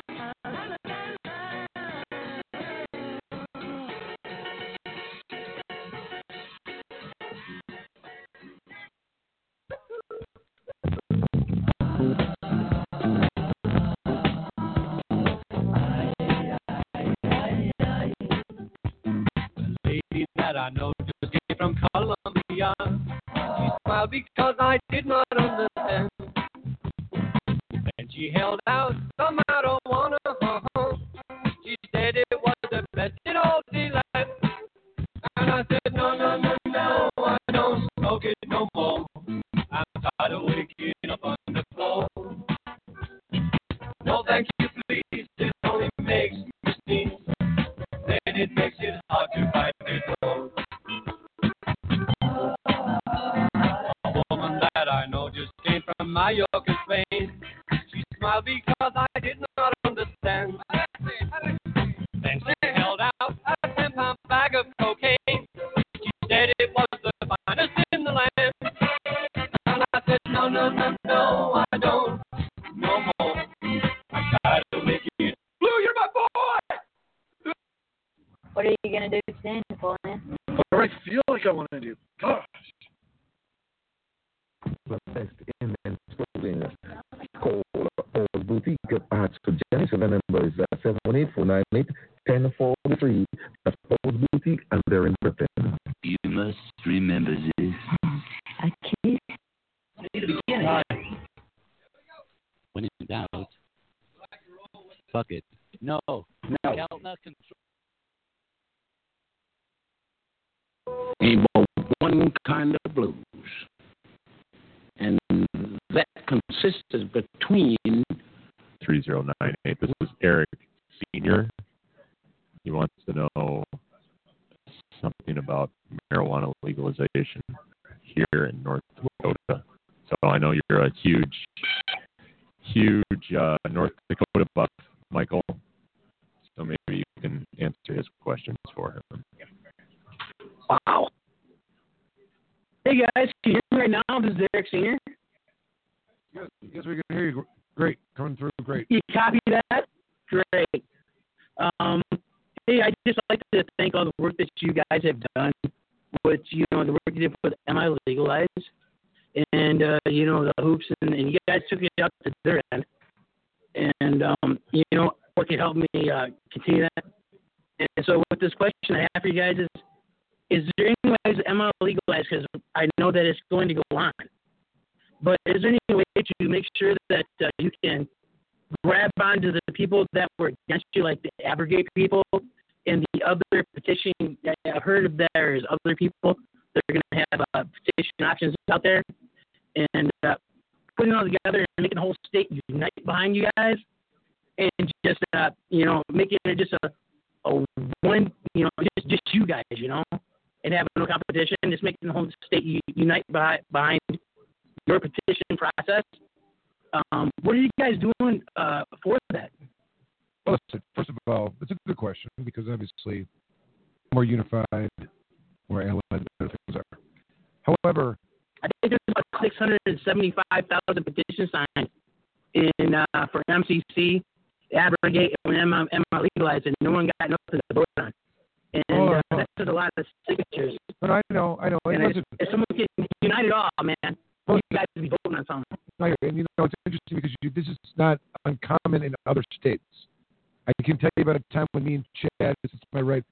I know just came from Colombia. She smiled because I did not understand. And she held out some marijuana. She said it was the best in all the land. And I said, no, no, no, no, I don't smoke it no more. I'm tired of waking up on the floor. No, thank you, please. It only makes me sneeze. Then it makes it hard to find the door. A woman that I know just came from Mallorca, Spain. She smiled because I did not understand. Then she held out a 10-pound bag of cocaine. She said it was the finest in the land. And I said, no, no, no, no, I don't. No more. I tried to make it. Blue, you're my boy! What are you going to do today, Napoleon? What I feel like I want to do. Gosh. Best in and clothing call boutique at Jenny's phone number is 718-498-1043. That's Paul's Boutique, and they're in Brooklyn. You must remember this. I can't. When in doubt, fuck it. No. Keltner control. Ain't but one kind of blues. And that consists between 3098. This is Eric Sr. He wants to know something about marijuana legalization here in North Dakota. So I know you're a huge North Dakota buff, Michael. So maybe you can answer his questions for him. Wow. Hey guys, can you hear me right now? This is Eric Sr. Yes, we can hear you. Great, coming through. Great. You copy that? Great. Hey, I'd just like to thank all the work that you guys have done with, the work you did with MI Legalize, and the hoops, and you guys took it up to their end, and what can help me continue that. And so, with this question I have for you guys is there any ways MI Legalize, because I know that it's going to go on, but is there any way to make sure that you can grab onto the people that were against you, like the abrogate people and the other petition? I've heard of there's other people that are going to have petition options out there, and putting it all together and making the whole state unite behind you guys, and just making it just a one, just you guys, and having no competition, just making the whole state unite behind your petition process. What are you guys doing for that? Well, first of all, it's a good question because obviously more unified, more allied, better things are. However, I think there's about 675,000 petitions signed for MCC, abrogate, and MI Legalize, and no one got nothing to vote on. And that's just a lot of signatures. But I know. And if someone can unite it all, man, you guys would be voting on something. And it's interesting because this is not uncommon in other states. I can tell you about a time when me and Chad, this is my right,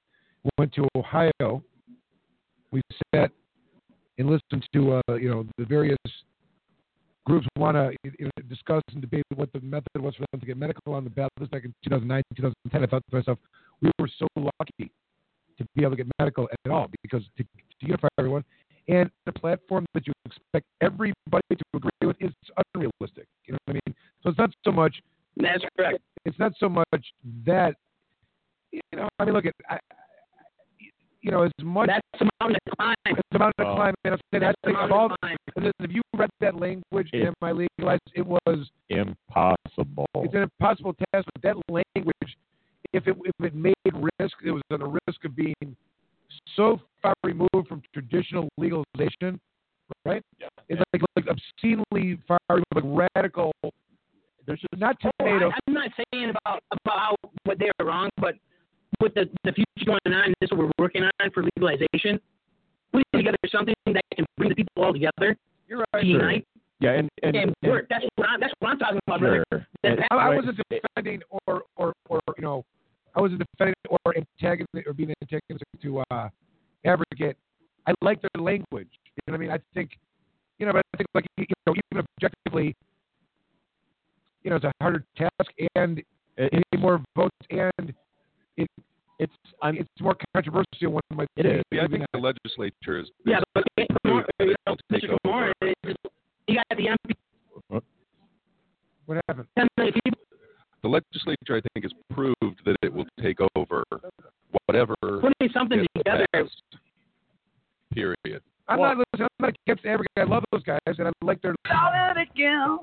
went to Ohio. We sat and listened to the various groups want to discuss and debate what the method was for them to get medical on the ballot. This back in 2009, 2010. I thought to myself, we were so lucky to be able to get medical at all, because to unify everyone and the platform that you expect everybody to agree with is unrealistic. You know what I mean? So it's not so much. That's correct. It's not so much that, I mean, look at, as much. That's the mountain to climb. It's the mountain to climb. And I'm saying That's the of mountain all, to climb. if you read that language in my legalized, it was impossible. It's an impossible task, but that language, if it made risk, it was on the risk of being so far removed from traditional legalization, right? Yeah. It's like obscenely far removed, like radical. There's just not tomato. I'm not saying about how what they are wrong, but with the future going on, this is what we're working on for legalization. Putting together something that can bring the people all together. You're right. Unite. Yeah, and work. That's what I'm talking about, sure. brother. I wasn't defending or I wasn't defending or antagonistic or being antagonistic to abrogate. I like their language. You know what I mean? I think, but I think even objectively, it's a harder task and you need more votes and it's more controversial when it might it is. Yeah, I think the legislature is. Yeah, but Mr. Gamora, you got the MP. What happened? 10 million people. The legislature, I think, has proved that it will take over whatever. Putting something together. Period. I'm not against abrogate. I love those guys, and I like their. Start it again.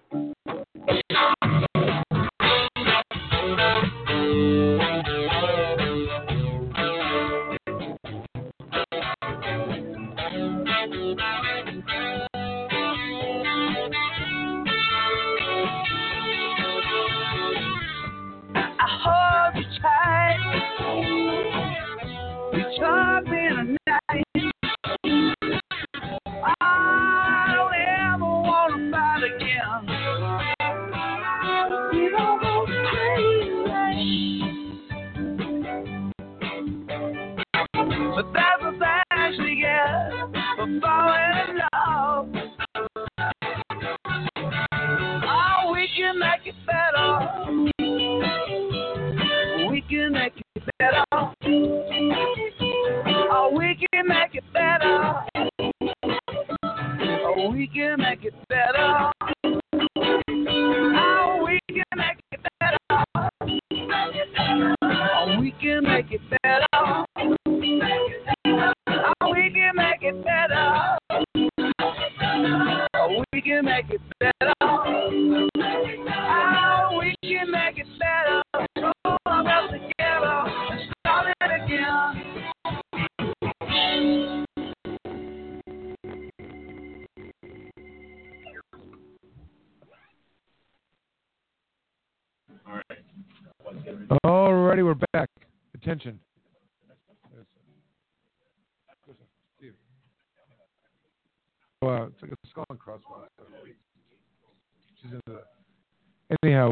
You charmed me tonight. I don't ever want to fight again. You don't go crazy. But that's the thanks we get for falling in love. Oh, we can make it better. We can make it better. Oh, we can make it better. Oh, we can make it better. Oh, we can make it better. Oh, we can make it better. Oh, we can make it better. Oh, we can make it better. Oh, we can make it better. All of us together and start it again. Alrighty, we're back. Attention. It's like a skull and crossbones. She's into that. Anyhow,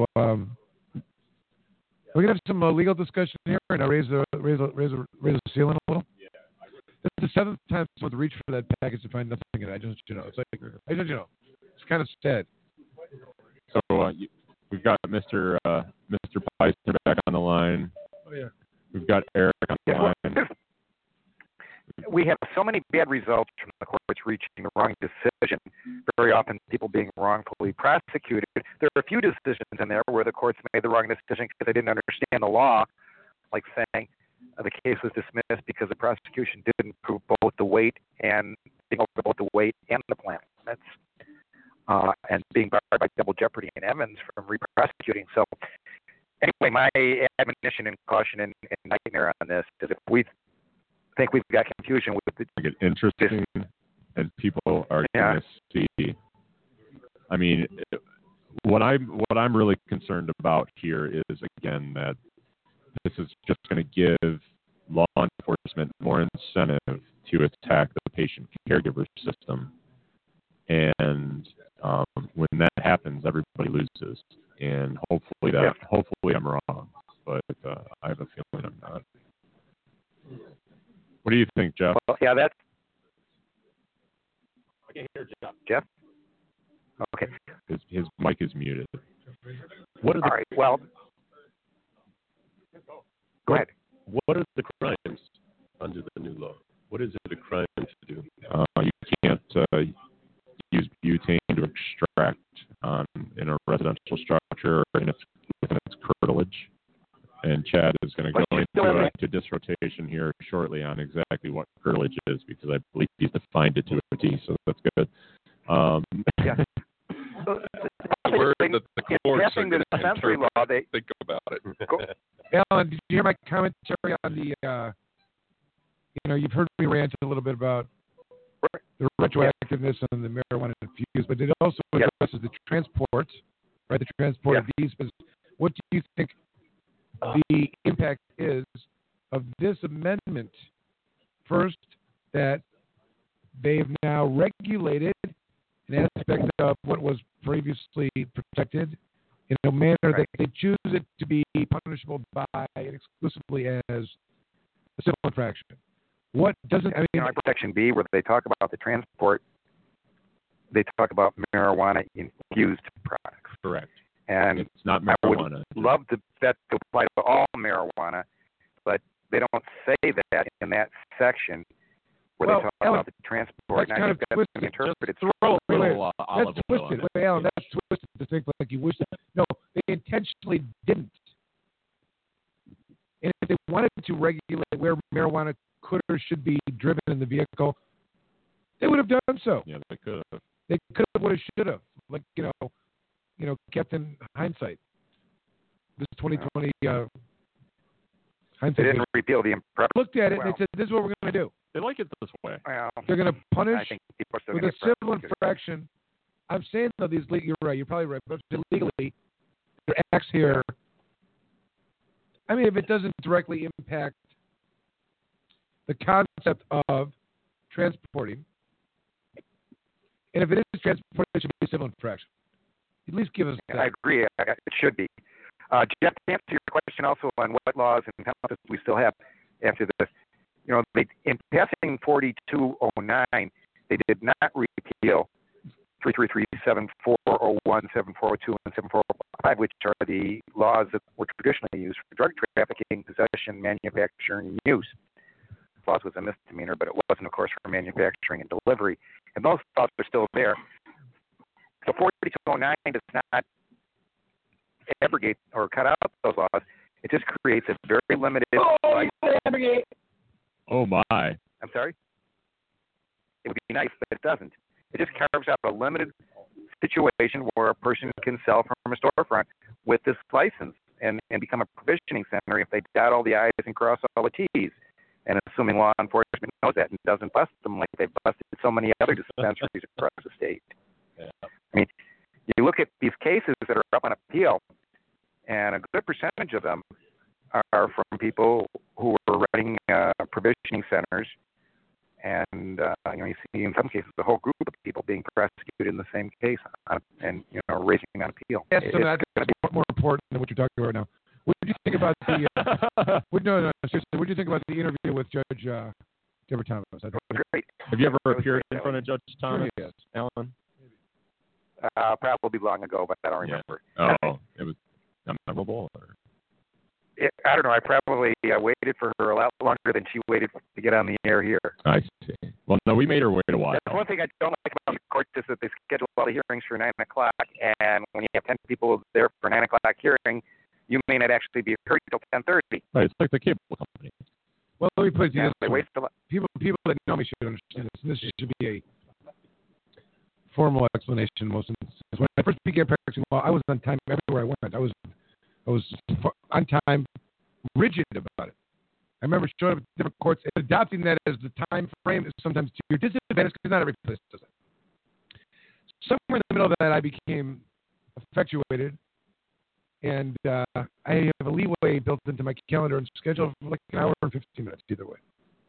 we're gonna have some legal discussion here, and I raise the ceiling a little. It's the seventh time someone's reached for that package to find nothing in it. I just, it's like, it's kind of sad. So we've got Mr. Peisner back on the line. Oh yeah. We've got Eric on the line. We have so many bad results from the courts reaching the wrong decision. Very often, people being wrongfully prosecuted. There are a few decisions in there where the courts made the wrong decision because they didn't understand the law, like saying the case was dismissed because the prosecution didn't prove both the weight and the plan. That's and being barred by double jeopardy in Evans from re-prosecuting. So, anyway, my admonition and caution and nightmare on this is if we think we've got confusion with the get interesting, and people are going to see. I mean, what I'm really concerned about here is again that this is just going to give law enforcement more incentive to attack the patient caregiver system, and when that happens, everybody loses. And hopefully I'm wrong, but I have a feeling I'm not. What do you think, Jeff? Well, yeah, that's I can hear Jeff. Jeff. Okay. His mic is muted. What are the, All right. Well, go ahead. What are the crimes under the new law? What is it a crime to do? You can't use butane to extract in a residential structure within its curtilage. And Chad is going to go into dissertation here shortly on exactly what curtilage is, because I believe he's defined it to a T, so that's good. Yeah. Where the courts are passing going the to dispensary law, they think about it. Alan, did you hear my commentary on the, you've heard me rant a little bit about the retroactiveness on the marijuana infused, but it also addresses the transport, right? The transport of these. What do you think the impact is of this amendment? First, that they've now regulated an aspect of what was previously protected in a manner that they choose it to be punishable by exclusively as a civil infraction. What doesn't, Section B, where they talk about the transport, they talk about marijuana infused products. Correct. And it's not marijuana. I marijuana. would love that to apply to all marijuana, but they don't say that in that section where they talk about the transport. That's kind of twisted. Interpreted. That's twisted. Wait, Alan, that's twisted to think like you wish that. No, they intentionally didn't. And if they wanted to regulate where marijuana could or should be driven in the vehicle, they would have done so. Yeah, they could have. They could have, would have, should have. Like, kept in hindsight. This 2020 hindsight. They didn't repeal the improper. Looked at it and they said, this is what we're going to do. They like it this way. Well, they're going to punish with a civil infraction. infraction. I'm saying, though, you're right. You're probably right. But legally, their acts here, I mean, if it doesn't directly impact the concept of transporting, and if it is transporting, it should be a civil infraction. At least give us that. I agree. It should be. Jeff, to answer your question also on what laws and penalties we still have after this, in passing 4209, they did not repeal 333, 7401, 7402, and 7405, which are the laws that were traditionally used for drug trafficking, possession, manufacturing, and use. Laws was a misdemeanor, but it wasn't, of course, for manufacturing and delivery. And those laws are still there. So 4209 does not abrogate or cut out those laws. It just creates a very limited. Abrogate. Oh my! I'm sorry. It would be nice, but it doesn't. It just carves out a limited situation where a person can sell from a storefront with this license and become a provisioning center if they dot all the I's and cross all the T's. And assuming law enforcement knows that and doesn't bust them like they've busted so many other dispensaries across the state. Yeah. I mean, you look at these cases that are up on appeal, and a good percentage of them are from people who are running provisioning centers, and you see in some cases the whole group of people being prosecuted in the same case and raising on appeal. Yes, so that's more important than what you're talking about now. What did you think about the? Seriously, what did you think about the interview with Judge Deborah Thomas? Great. Have you ever appeared in front of Judge Thomas, yes. Alan? Probably long ago, but I don't remember. Oh, it was memorable. I don't know. I probably waited for her a lot longer than she waited to get on the air here. I see. Well, no, we made her wait a while. That's one thing I don't like about the court is that they schedule all the hearings for 9 o'clock, and when you have 10 people there for 9 o'clock hearing, you may not actually be heard until 10:30. Right, it's like the cable company. Well, let me put it to you this way. People that know me should understand this. This should be a formal explanation in most instances. When I first began practicing law, I was on time everywhere I went. I was on time, rigid about it. I remember showing up at different courts and adopting that as the time frame is sometimes to your disadvantage because not every place does it. Somewhere in the middle of that, I became effectuated, and I have a leeway built into my calendar and schedule for like an hour and 15 minutes either way.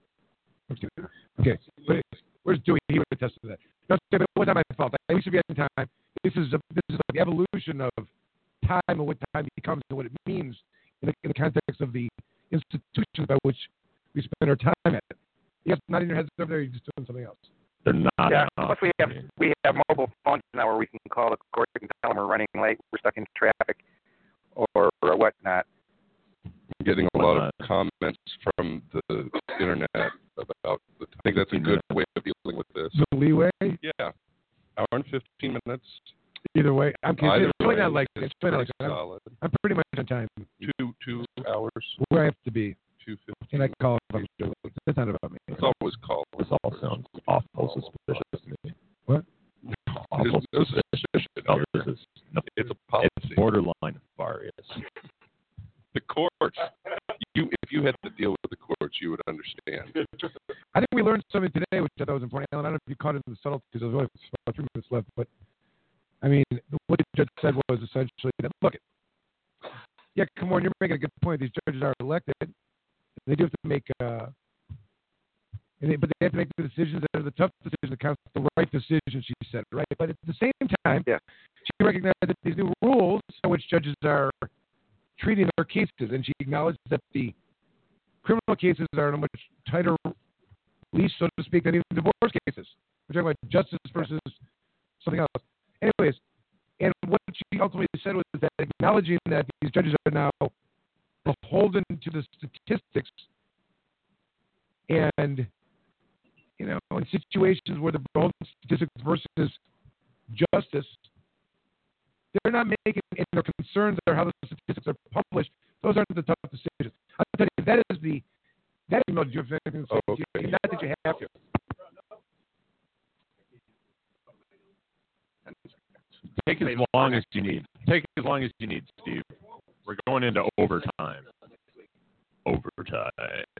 Okay, but where's Dewey? He would attest to that. No, it wasn't my fault. I used to be on time. This is like the evolution of time and what time becomes and what it means in the context of the institutions by which we spend our time at. You have nodding your heads over there. You're just doing something else. They're not. Yeah. Plus, we have mobile phones now where we can call the court and tell them we're running late, we're stuck in traffic, or whatnot. I'm getting a lot of comments from the internet about. I think that's a good way of dealing with this. The leeway. Yeah. Hour and 15 minutes. Either way, I'm Either really way, not like it's it's really like solid. I'm pretty much on time. 2 hours. Where I have to be. 2:15. And I call if I'm doing. That's not about me. It's always called. This all sounds awful suspicious to me. What? Awful suspicious. No, this is, no, it's a policy. It's borderline nefarious. The courts. If you had to deal with the courts, you would understand. I think we learned something today, which I thought was important. Alan, I don't know if you caught it in the subtleties. There's only about 3 minutes left, but I mean, what the judge said was essentially that, look, yeah, come on, you're making a good point. These judges are elected. They do have to make, but they have to make the decisions that are the tough decisions that count, the right decisions, she said, right? But at the same time, she recognized that these new rules in which judges are treating their cases, and she acknowledged that the criminal cases are in a much tighter leash, so to speak, than even divorce cases. We're talking about justice versus something else. Anyways, and what she ultimately said was that acknowledging that these judges are now beholden to the statistics, and in situations where the beholden statistics versus justice, they're not making, and their concerns are how the statistics are published. Those aren't the tough decisions. I'll tell you, that is the email. Do you have anything to say? Okay. Not that you have to. Take as long as you need. Take as long as you need, Steve. We're going into overtime. Overtime.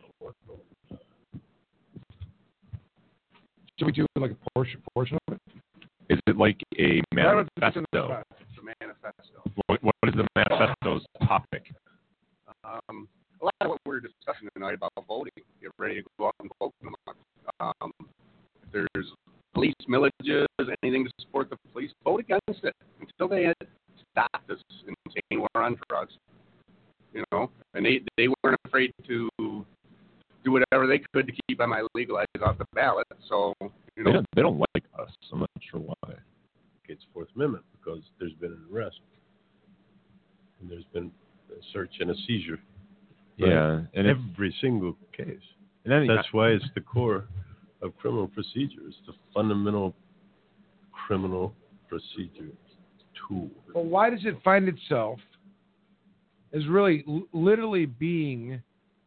Should we do like a portion of it? Is it like a manifesto? It's a manifesto. What is the manifesto's topic? A lot of what we're discussing tonight about voting. Get ready to go out and vote in a month. If there's police millages, anything to support the police, vote against it until they stop this insane war on drugs. And they weren't afraid to do whatever they could to keep MI legalized off the ballot. So they don't like us. I'm not sure why. It's Fourth Amendment because there's been an arrest and there's been a search and a seizure. Right? Yeah, and every single case. And then that's why it's the core of criminal procedure. It's the fundamental criminal procedure tool. But why does it find itself as really literally being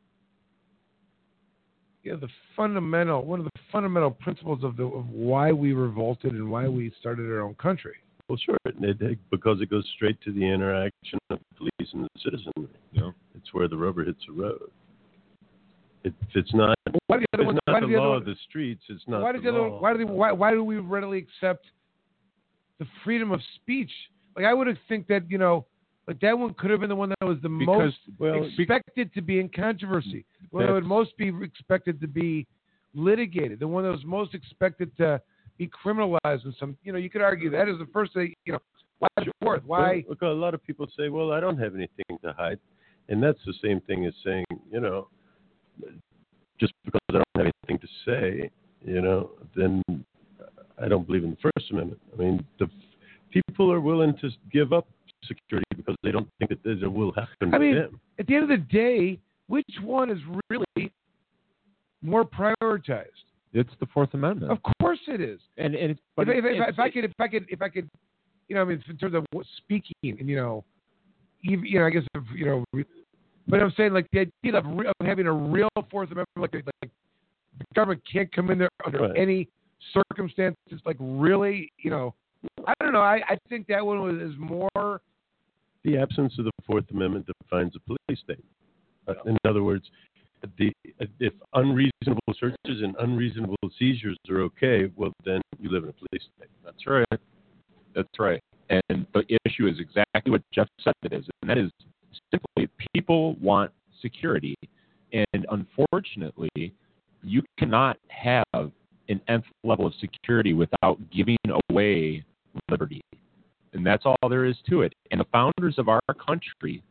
one of the fundamental principles of why we revolted and why we started our own country? Well, sure, because it goes straight to the interaction of police and the citizenry. It's where the rubber hits the road. If it's not, the law of the streets, it's not the law. Why do we readily accept the freedom of speech? Like, I would have think that, like that one could have been the one that was the most expected to be in controversy. The one that would most be expected to be litigated. The one that was most expected to be criminalized in some. You could argue that is the first thing. Why is it worth? Why? Look, a lot of people say, "Well, I don't have anything to hide," and that's the same thing as saying, just because I don't have anything to say, then I don't believe in the First Amendment. I mean, the people are willing to give up security because they don't think that it will happen to them. At the end of the day, which one is really more prioritized? It's the Fourth Amendment. Of course it is. And if I could, in terms of speaking, and I guess but I'm saying like the idea of having a real Fourth Amendment, like the government can't come in there under any circumstances, like really, I don't know. I think that one is more. The absence of the Fourth Amendment defines a police state. In other words, if unreasonable searches and unreasonable seizures are okay, well, then you live in a police state. That's right. That's right. And the issue is exactly what Jeff said it is, and that is simply people want security. And unfortunately, you cannot have an nth level of security without giving away liberty. And that's all there is to it. And the founders of our country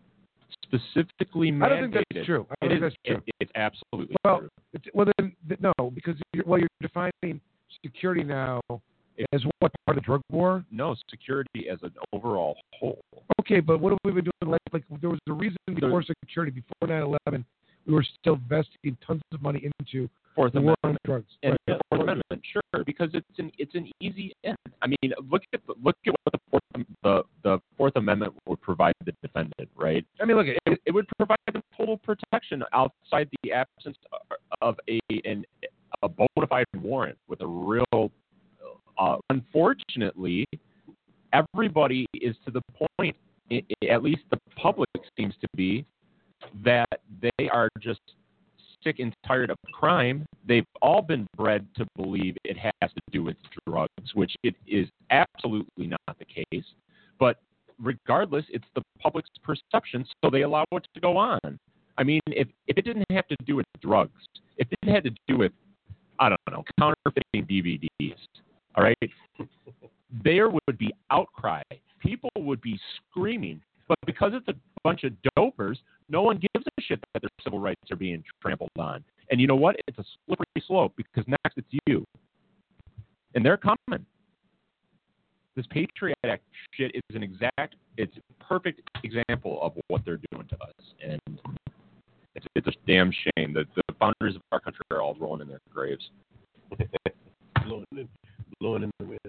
specifically mandated. I don't think that's true. I don't think that's true. It's absolutely well, true. No, because you're defining security now as what part of the drug war? No, security as an overall whole. Okay, but what have we been doing? Like there was a reason before security, before 9/11, we were still investing tons of money into Fourth the war Amendment. on drugs. And Right. the Fourth Amendment, sure, because it's an easy end. I mean, look at what the Fourth Amendment would provide the defendant, right? I mean, look, it would provide them total protection outside the absence of a bona fide warrant with a real. Unfortunately, everybody is to the point, at least the public seems to be, that they are just sick and tired of crime. They've all been bred to believe it has to do with drugs, which it is absolutely not the case. But regardless, it's the public's perception, so they allow it to go on. I mean, if it didn't have to do with drugs, if it had to do with, I don't know, counterfeiting DVDs, all right, there would be outcry. People would be screaming. But because it's a bunch of dopers, no one gives a shit that their civil rights are being trampled on. And you know what? It's a slippery slope because next it's you. And they're coming. This Patriot Act shit is it's a perfect example of what they're doing to us. And it's a damn shame that the founders of our country are all rolling in their graves. Blowing in the wind.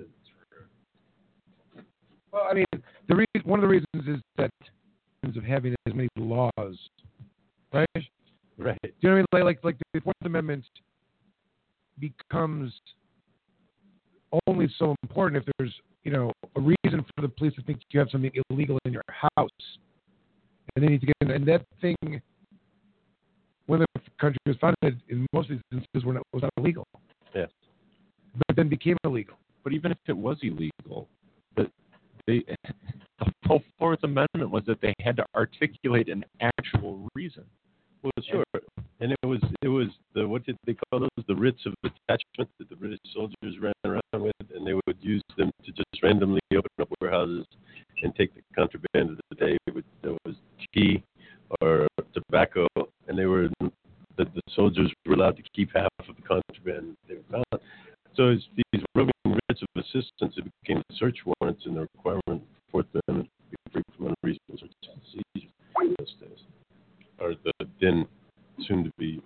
Well, I mean, one of the reasons is that in terms of having as many laws, right? Right. Do you know what I mean? Like the Fourth Amendment becomes only so important if there's, a reason for the police to think you have something illegal in your house, and they need to get in. And that thing, when the country was founded, in most of these instances, was not illegal. Yes. But then became illegal. But even if it was illegal, the whole Fourth Amendment was that they had to articulate an actual reason. Well, sure. And it was what did they call those? The writs of attachment that the British soldiers ran around with, and they would use them to just randomly open up warehouses and take the contraband of the day. There was tea or tobacco, and the soldiers were allowed to keep half of the contraband they found. So it's these roving writs of assistance that became search warrants, and the requirement for them to be free from unreasonable search and seizure in those days, or the then soon to be.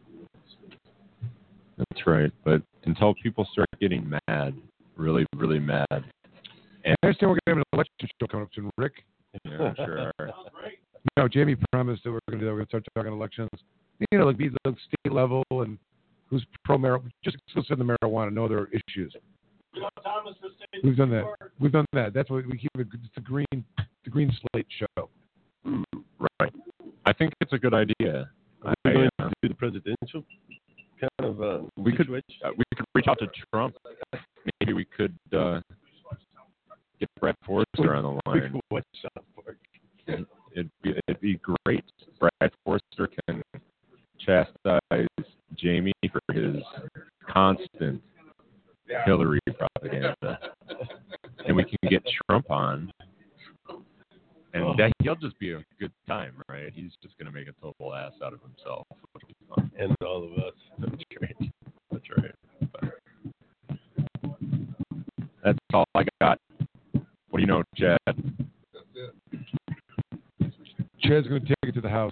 That's right. But until people start getting mad, really, really mad. And I understand we're going to have an election show coming up soon, Rick. Yeah, sure. No, Jamie promised that we're going to do that. We're going to start talking elections. Like be the state level and who's pro-marijuana. Just exclusive the marijuana, no other issues. We've done that. We've done that. That's what we keep it. It's the green slate show. Right. I think it's a good idea. We're going to do the presidential kind of we could reach out to Trump. Maybe we could get Brad Forrester on the line. Watch South Park. It'd be great. Brad Forrester can chastise Jamie for his constant Hillary propaganda, and we can get Trump on, and he'll just be a good time, right? He's just going to make a total ass out of himself, which will be fun. And all of us. That's right. But that's all I got. What do you know, Chad? That's it. Chad's going to take it to the house.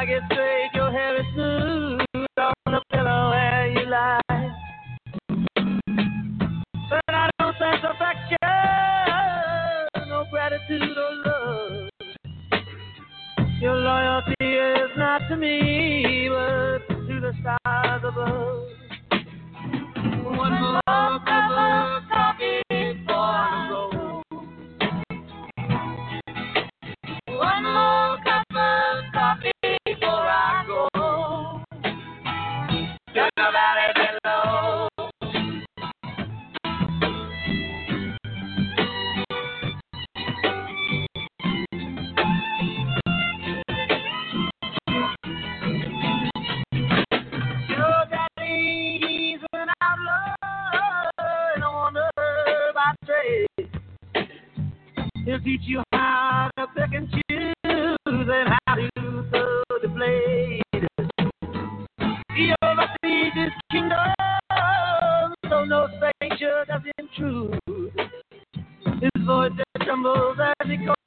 like it straight, your hair is smooth on the pillow where you lie. But I don't sense affection, no gratitude or love. Your loyalty is not to me, but to the stars above. One more cup of coffee for the road. One more cup of coffee before I go. Down the valley below. Your daddy, he's an outlaw, and a wonder by trade. He'll teach you how to pick and choose and how to throw the blade. He oversees his kingdom, so no stranger does intrude. His voice that trembles as he calls.